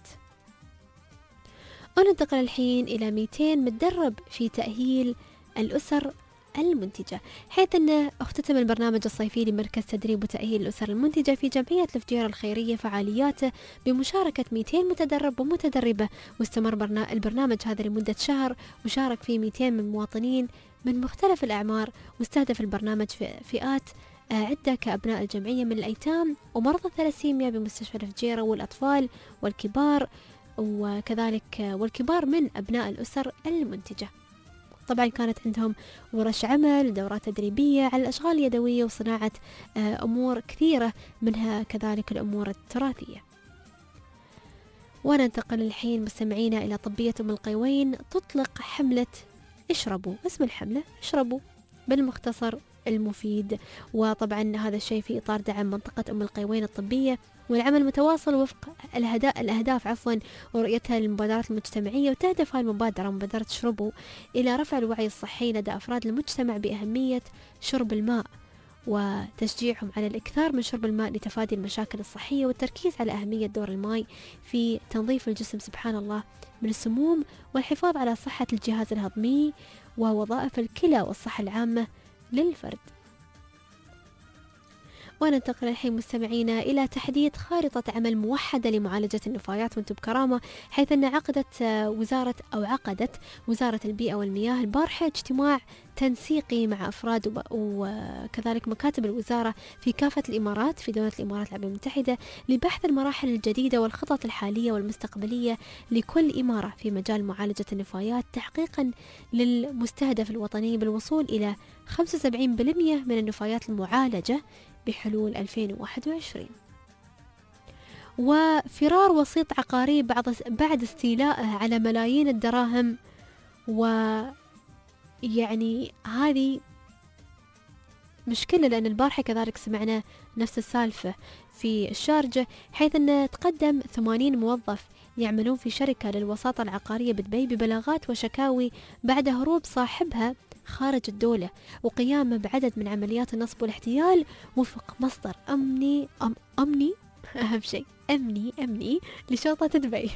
وننتقل الحين إلى 200 متدرب في تأهيل الأسر المنتجة، حيث أنه اختتم البرنامج الصيفي لمركز تدريب وتأهيل الأسر المنتجة في جمعية الفجيرة الخيرية فعالياته بمشاركة 200 متدرب ومتدربة، واستمر البرنامج هذا لمدة شهر، وشارك فيه 200 من المواطنين من مختلف الأعمار، واستهدف البرنامج في فئات عدة كأبناء الجمعية من الأيتام ومرضى الثلاسيميا بمستشفى الفجيرة والأطفال والكبار، وكذلك والكبار من أبناء الأسر المنتجة. طبعا كانت عندهم ورش عمل، دورات تدريبية على الأشغال اليدوية وصناعة أمور كثيرة منها كذلك الأمور التراثية. وننتقل الحين مستمعينا إلى طبية أم القيوين، تطلق حملة اشربوا، اسم الحملة اشربوا بالمختصر المفيد. وطبعا هذا الشيء في إطار دعم منطقة أم القيوين الطبية والعمل متواصل وفق الأهداف ورؤيتها للمبادرات المجتمعية. وتهدف هذه المبادرة مبادرة اشربوا إلى رفع الوعي الصحي لدى أفراد المجتمع بأهمية شرب الماء وتشجيعهم على الإكثار من شرب الماء لتفادي المشاكل الصحية والتركيز على أهمية دور الماء في تنظيف الجسم سبحان الله من السموم والحفاظ على صحة الجهاز الهضمي ووظائف الكلى والصحة العامة للفرد. وننتقل الحين مستمعينا إلى تحديد خارطة عمل موحدة لمعالجة النفايات وانتم بكرامة، حيث أن عقدت وزارة البيئة والمياه البارحة اجتماع تنسيقي مع أفراد وكذلك مكاتب الوزارة في كافة الإمارات في دولة الإمارات العربية المتحدة لبحث المراحل الجديدة والخطط الحالية والمستقبلية لكل إمارة في مجال معالجة النفايات تحقيقا للمستهدف الوطني بالوصول إلى 75% من النفايات المعالجة بحلول 2021. وفرار وسيط عقاري بعد استيلائه على ملايين الدراهم، ويعني هذه مشكلة لأن البارحة كذلك سمعنا نفس السالفة في الشارقة، حيث أن تقدم 80 موظف يعملون في شركة للوساطة العقارية بدبي ببلاغات وشكاوي بعد هروب صاحبها خارج الدولة وقيامه بعدد من عمليات النصب والاحتيال وفق مصدر أمني أهم شيء أمني لشرطة دبي.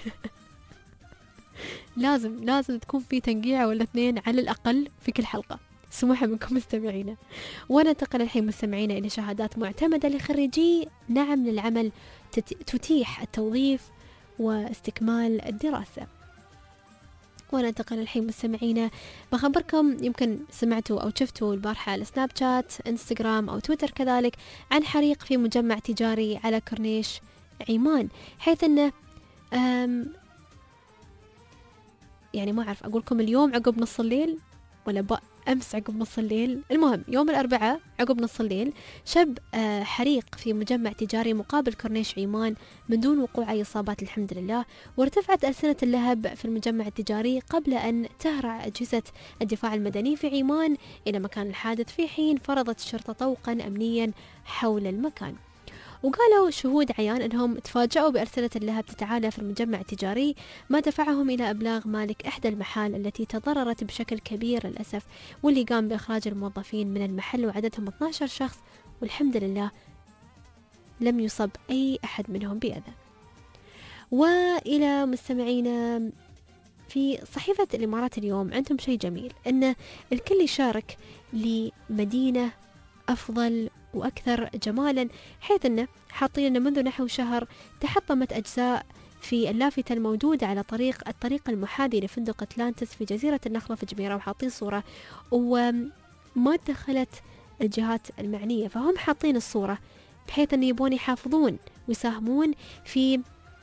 لازم تكون في تنقيع ولا 2 على الأقل في كل حلقة. سموحة منكم مستمعينا. وننتقل الحين مستمعينا إلى شهادات معتمدة لخريجي نعم للعمل تتيح التوظيف واستكمال الدراسة. وننتقل الحين مستمعينا بخبركم، يمكن سمعتوا أو شفتوا البارحة على سناب شات، انستغرام أو تويتر كذلك، عن حريق في مجمع تجاري على كورنيش عمان، حيث أنه يعني ما أعرف أقولكم اليوم عقب نص الليل ولا أمس عقب نص الليل، المهم يوم الأربعاء عقب نص الليل شب حريق في مجمع تجاري مقابل كورنيش عمان من دون وقوع أي إصابات الحمد لله. وارتفعت ألسنة اللهب في المجمع التجاري قبل أن تهرع أجهزة الدفاع المدني في عمان إلى مكان الحادث، في حين فرضت الشرطة طوقا أمنيا حول المكان. وقالوا شهود عيان أنهم تفاجأوا بأرسلة اللهب تتعالى في المجمع التجاري، ما دفعهم إلى إبلاغ مالك إحدى المحال التي تضررت بشكل كبير للأسف، واللي قام بإخراج الموظفين من المحل وعددهم 12 شخص، والحمد لله لم يصب أي أحد منهم بأذى. وإلى مستمعينا في صحيفة الإمارات اليوم عندهم شيء جميل، أن الكل يشارك لمدينة أفضل وأكثر جمالا، حيث أنه حاطين منذ نحو شهر تحطمت أجزاء في اللافتة الموجودة على الطريق المحاذي لفندق أتلانتس في جزيرة النخلة في جميرة، وحاطين صورة وما دخلت الجهات المعنية، فهم حاطين الصورة بحيث أن يبون يحافظون ويساهمون في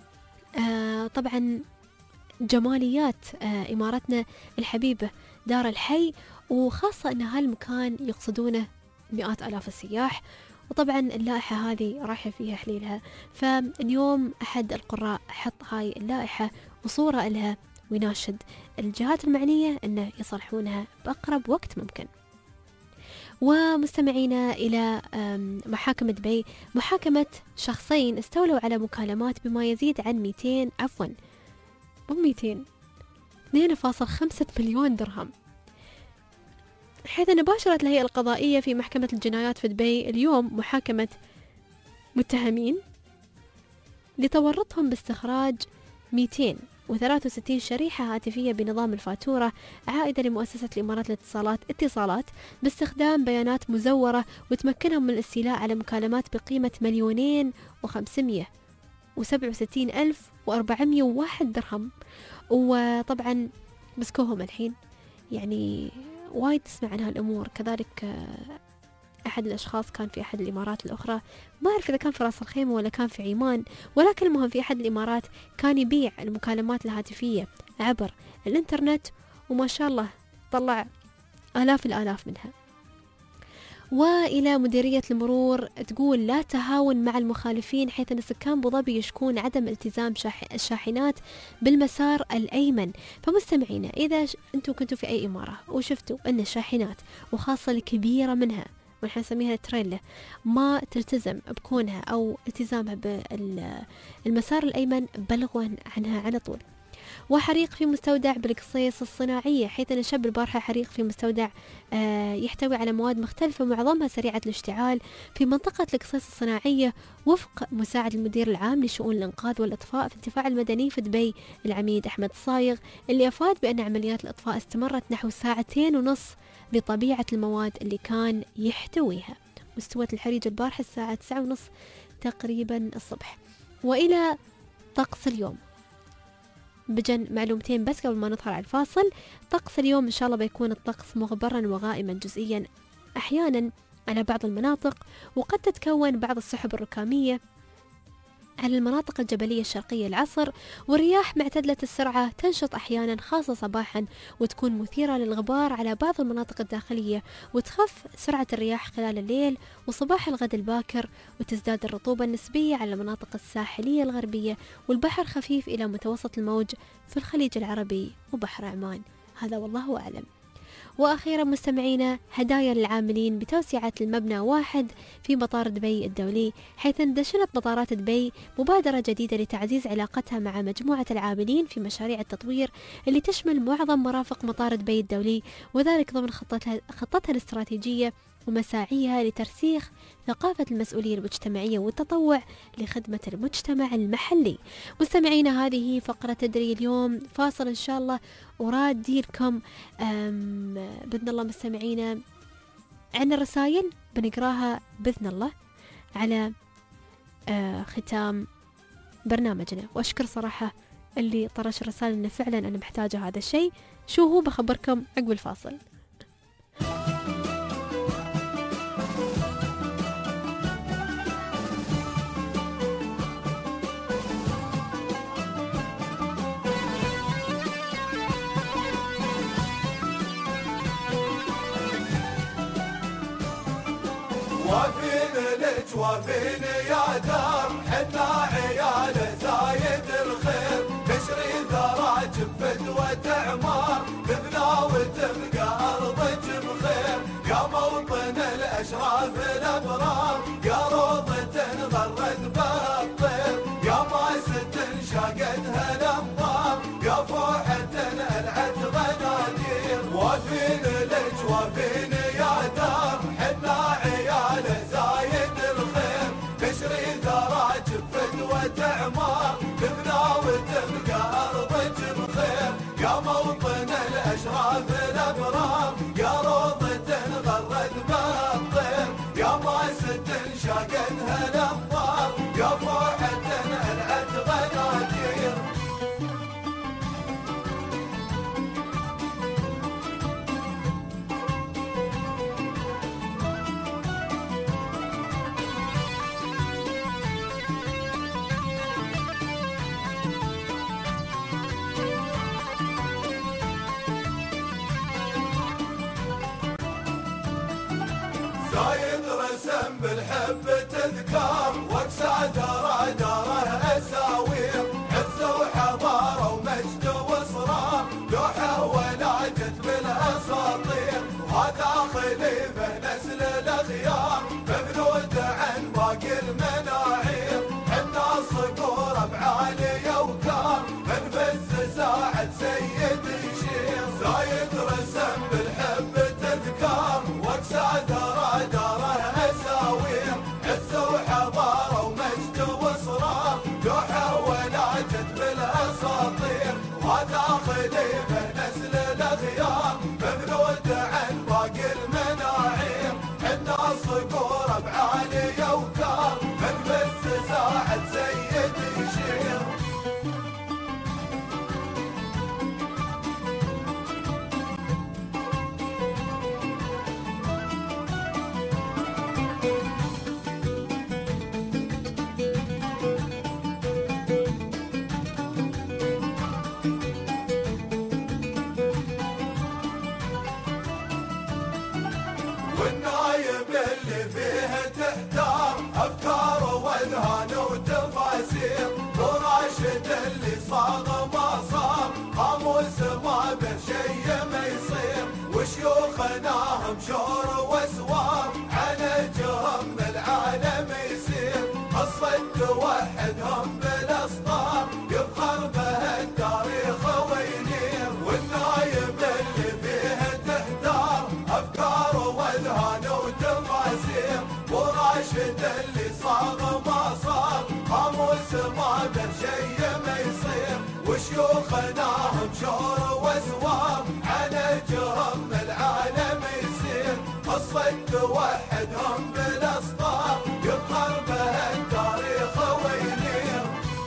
طبعا جماليات إمارتنا الحبيبة دار الحي، وخاصة أن هالمكان يقصدونه 100,000 السياح. وطبعا اللائحة هذه رايحة فيها حليلها، فاليوم أحد القراء حط هاي اللائحة وصورة لها ويناشد الجهات المعنية أنه يصلحونها بأقرب وقت ممكن. ومستمعينا إلى محاكم دبي، محاكمة شخصين استولوا على مكالمات بما يزيد عن 2.5 مليون درهم، حيث أن باشرت الهيئة القضائية في محكمة الجنايات في دبي اليوم محاكمة متهمين لتورطهم باستخراج 263 شريحة هاتفية بنظام الفاتورة عائدة لمؤسسة الإمارات للاتصالات اتصالات باستخدام بيانات مزورة، وتمكنهم من الاستيلاء على مكالمات بقيمة 2,267,401 درهم. وطبعا مسكوهم الحين، يعني وايد تسمع عن هالأمور. كذلك أحد الأشخاص كان في أحد الإمارات الأخرى، ما أعرف إذا كان في رأس الخيمة ولا كان في عمان، ولكن المهم في أحد الإمارات كان يبيع المكالمات الهاتفية عبر الإنترنت، وما شاء الله طلع آلاف الآلاف منها. وإلى مديرية المرور تقول لا تهاون مع المخالفين، حيث أن سكان أبو ظبي يشكون عدم التزام الشاحنات بالمسار الأيمن. فمستمعينا إذا أنتم كنتوا في أي إمارة وشفتوا أن الشاحنات وخاصة الكبيرة منها ونحن نسميها التريلا ما تلتزم بكونها أو التزامها بالمسار الأيمن، بلغوا عنها على طول. وحريق في مستودع بالقصيص الصناعية، حيث نشب البارحة حريق في مستودع يحتوي على مواد مختلفة معظمها سريعة الاشتعال في منطقة القصيص الصناعية، وفق مساعد المدير العام لشؤون الإنقاذ والإطفاء في الدفاع المدني في دبي العميد أحمد صايغ، اللي أفاد بأن عمليات الإطفاء استمرت نحو 2.5 ساعة لطبيعة المواد اللي كان يحتويها. واستوت الحريق البارحة الساعة 9:30 تقريبا الصبح. وإلى طقس اليوم، بجن معلومتين بس قبل ما ندخل على الفاصل. طقس اليوم إن شاء الله بيكون الطقس مغبرا وغائما جزئيا أحيانا على بعض المناطق، وقد تتكون بعض السحب الركامية على المناطق الجبلية الشرقية العصر، ورياح معتدلة السرعة تنشط أحيانا خاصة صباحا، وتكون مثيرة للغبار على بعض المناطق الداخلية، وتخف سرعة الرياح خلال الليل وصباح الغد الباكر، وتزداد الرطوبة النسبية على المناطق الساحلية الغربية، والبحر خفيف إلى متوسط الموج في الخليج العربي وبحر عمان. هذا والله أعلم. وأخيرا مستمعينا، هدايا للعاملين بتوسعة المبنى 1 في مطار دبي الدولي، حيث اندشنت مطارات دبي مبادرة جديدة لتعزيز علاقتها مع مجموعة العاملين في مشاريع التطوير اللي تشمل معظم مرافق مطار دبي الدولي، وذلك ضمن خطتها الاستراتيجية ومساعيها لترسيخ ثقافة المسؤولية المجتمعية والتطوع لخدمة المجتمع المحلي. مستمعينا، هذه فقرة تدري اليوم، فاصل إن شاء الله ورادي لكم بإذن الله. مستمعينا، عندنا رسائل بنقراها بإذن الله على ختام برنامجنا، وأشكر صراحة اللي طرش الرسالة، إنه فعلا أنا محتاجة هذا الشيء. شو هو بخبركم عقب الفاصل. وافين يا دار حنا عيال زايد الخير، نشري ثراج بفدوة عمار، تبنى وتبقى أرضك بخير، يا موطن الأشراف الأبرار، يا روضة غرد بالطير، يا ماسة شاقتها الأمطار، يا فوحة ألعت غنادير. وافين لك وافين يا دار حنا عيال زايد الخير، نشري ثراج بفدوة عمار، تبنى وتبقى أرضك بخير، يا موطن الأشراف الأبرار، يا روضة غرد بالطير، يا ماسة شاقتها الأمطار، يا فوحة ألعت غنادير. زايد رسم بالحب تذكار، واقسى داره داره اساوير، عز وحضاره ومجد واصرار، لوحه ولادت بالاساطير، هذا خليفه نسل الاخيار، مبنود عن باقي المناعير، حنا صقور بعالي وكار، منفز ساعد سيد يشير. زايد رسم بالحب تذكار، واقسى داره داره اساوير، عز وحضاره ومجد واصرار، لوحه ولادت بالاساطير، هذا خليفه نسل الاخيار، مبنود عن باقي المناعير، حنا صقور بعالي وكار، منفز ساعد سيد يشير. والنايم اللي فيه تحتار افكار واذهان وتفاسير، وراشد اللي صاغ ما صار، قاموس ما به شيء ما يصير، وشيوخنا هم شور واسوار، على جهم العالم يسير، قصة توحدهم بالاسطار، يفخر به التاريخ وينير. والنايم اللي فيه تحتار افكار واذهان وتفاسير، وراشد اللي صاغ ما صار، قاموس ما به شيء ما يصير، وشيوخنا هم شور واسوار، على جهم العالم يسير، قصة توحدهم بالاسطار، يفخر به التاريخ وينير.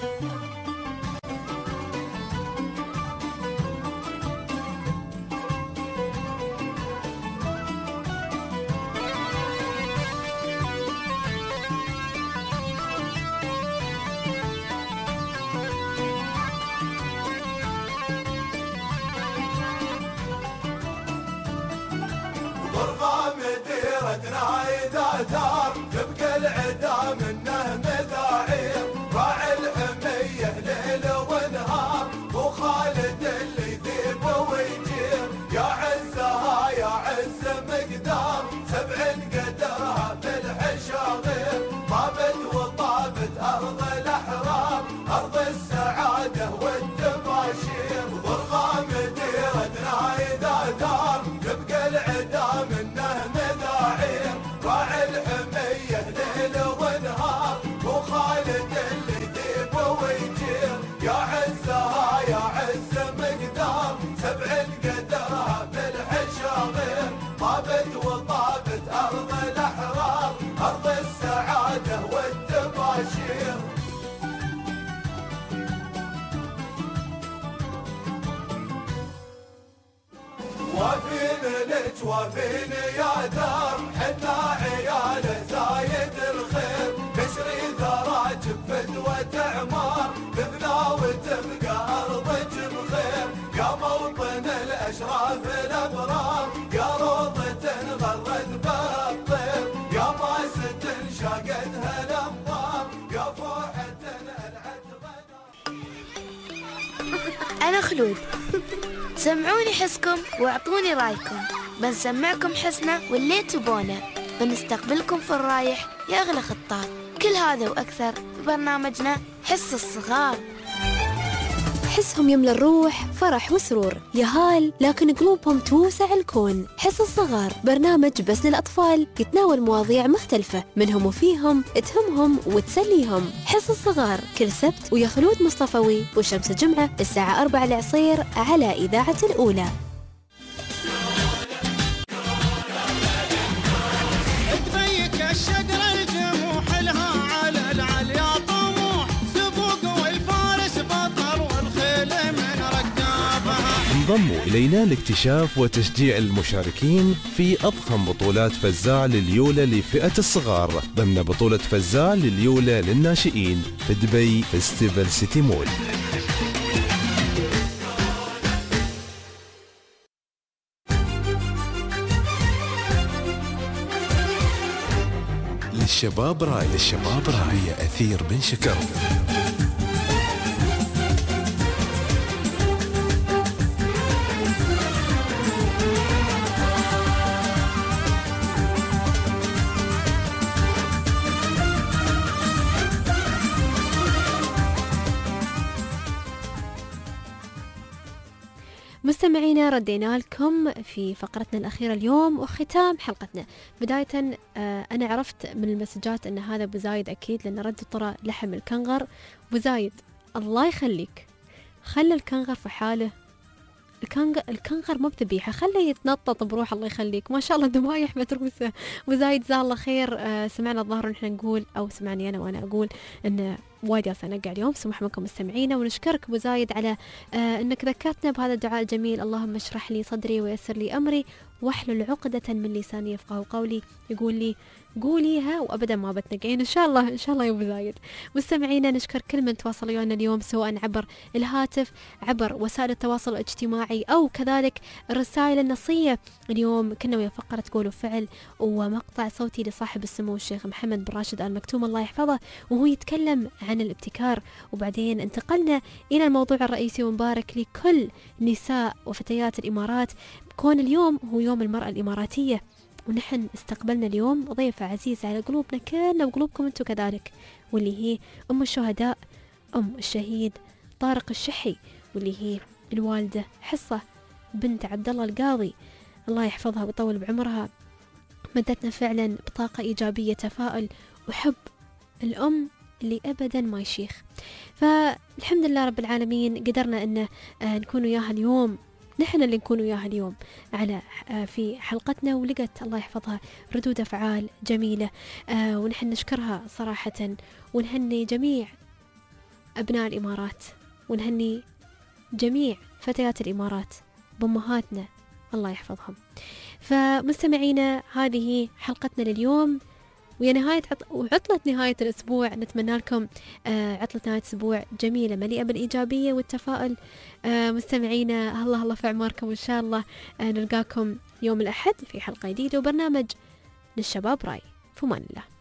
ضربة مديرتنا إذا دار، تبقى العدا منه مذاعير، راعي الحمية ليل ونهار، وخالد اللي يذيب ويجير، يا عزها يا وافين يا دار حنا عيال زايد الخير نشري ثرى جفت وتعمار تبنى وتبقى أرضك بخير يا موطن الأشراف الأبرار يا روضة غرد بها الطير يا ماسة شاقتها الأمطار يا فوحة العد أنا خلود سمعوني حسكم واعطوني رايكم بنسمعكم حسنا واللي تبونه بنستقبلكم في الرايح يا أغلى خطاب كل هذا وأكثر في برنامجنا حس الصغار. حسهم يملى الروح فرح وسرور يهال لكن قلوبهم توسع الكون. حس الصغار برنامج بس للأطفال يتناول مواضيع مختلفة منهم وفيهم تهمهم وتسليهم. حس الصغار كل سبت ويا خلود مصطفوي وشمس الجمعة الساعة 4 العصير على إذاعة الأولى. تبيك الشجرة الجموح لها على العليا طموح سبوق والفارس بطل والخيل من ركابها. انضموا إلينا لاكتشاف وتشجيع المشاركين في أضخم بطولات فزاع لليولة لفئة الصغار ضمن بطولة فزاع لليولة للناشئين في دبي فيستيفال سيتي مول. للشباب راي هي أثير بن شكر. مستمعينا ردينا لكم في فقرتنا الأخيرة اليوم وختام حلقتنا. بداية أنا عرفت من المسجات أن هذا أبو زايد أكيد لأن رد طرى لحم الكنغر. أبو زايد الله يخليك خلى الكنغر في حاله. الكنغر مو بذبيحة خليه يتنطط بروح الله يخليك ما شاء الله ذبايح متروسة. أبو زايد جزاه الله خير. سمعنا الظاهر نحن نقول أو سمعني أنا وأنا أقول أن وايد ياسر نقع اليوم سمح منكم مستمعينا ونشكرك أبو زايد على أنك ذكرتنا بهذا الدعاء الجميل. اللهم اشرح لي صدري ويسر لي أمري واحلل عقدة من لساني يفقهوا قولي. يقول لي قوليها وأبدا ما بتنقعين إن شاء الله يا أبو زايد. مستمعينا نشكر كل من تواصل ويانا اليوم سواء عبر الهاتف عبر وسائل التواصل الاجتماعي أو كذلك الرسائل النصية. اليوم كنا ويا فقرة قول وفعل ومقطع صوتي لصاحب السمو الشيخ محمد بن راشد آل مكتوم الله يحفظه وهو يتكلم عن الابتكار. وبعدين انتقلنا إلى الموضوع الرئيسي ونبارك لكل نساء وفتيات الإمارات كون اليوم هو يوم المرأة الإماراتية. ونحن استقبلنا اليوم ضيفة عزيزة على قلوبنا كلنا وقلوبكم انتم كذلك واللي هي أم الشهداء أم الشهيد طارق الشحي واللي هي الوالدة حصة بنت عبد الله القاضي الله يحفظها ويطول بعمرها. مدتنا فعلا بطاقة إيجابية تفاؤل وحب الأم اللي أبدا ما يشيخ. فالحمد لله رب العالمين قدرنا أن نكون وياها اليوم نحن اللي نكون وياها اليوم على في حلقتنا ولقت الله يحفظها ردود أفعال جميلة. ونحن نشكرها صراحة ونهني جميع أبناء الإمارات ونهني جميع فتيات الإمارات بأمهاتنا الله يحفظهم. فمستمعينا هذه حلقتنا لليوم ويا نهاية وعطلة نهاية الأسبوع. نتمنى لكم عطلة نهاية أسبوع جميلة مليئة بالإيجابية والتفاؤل. مستمعينا الله في أعماركم إن شاء الله. نلقاكم يوم الأحد في حلقة جديدة وبرنامج للشباب راي. في أمان الله.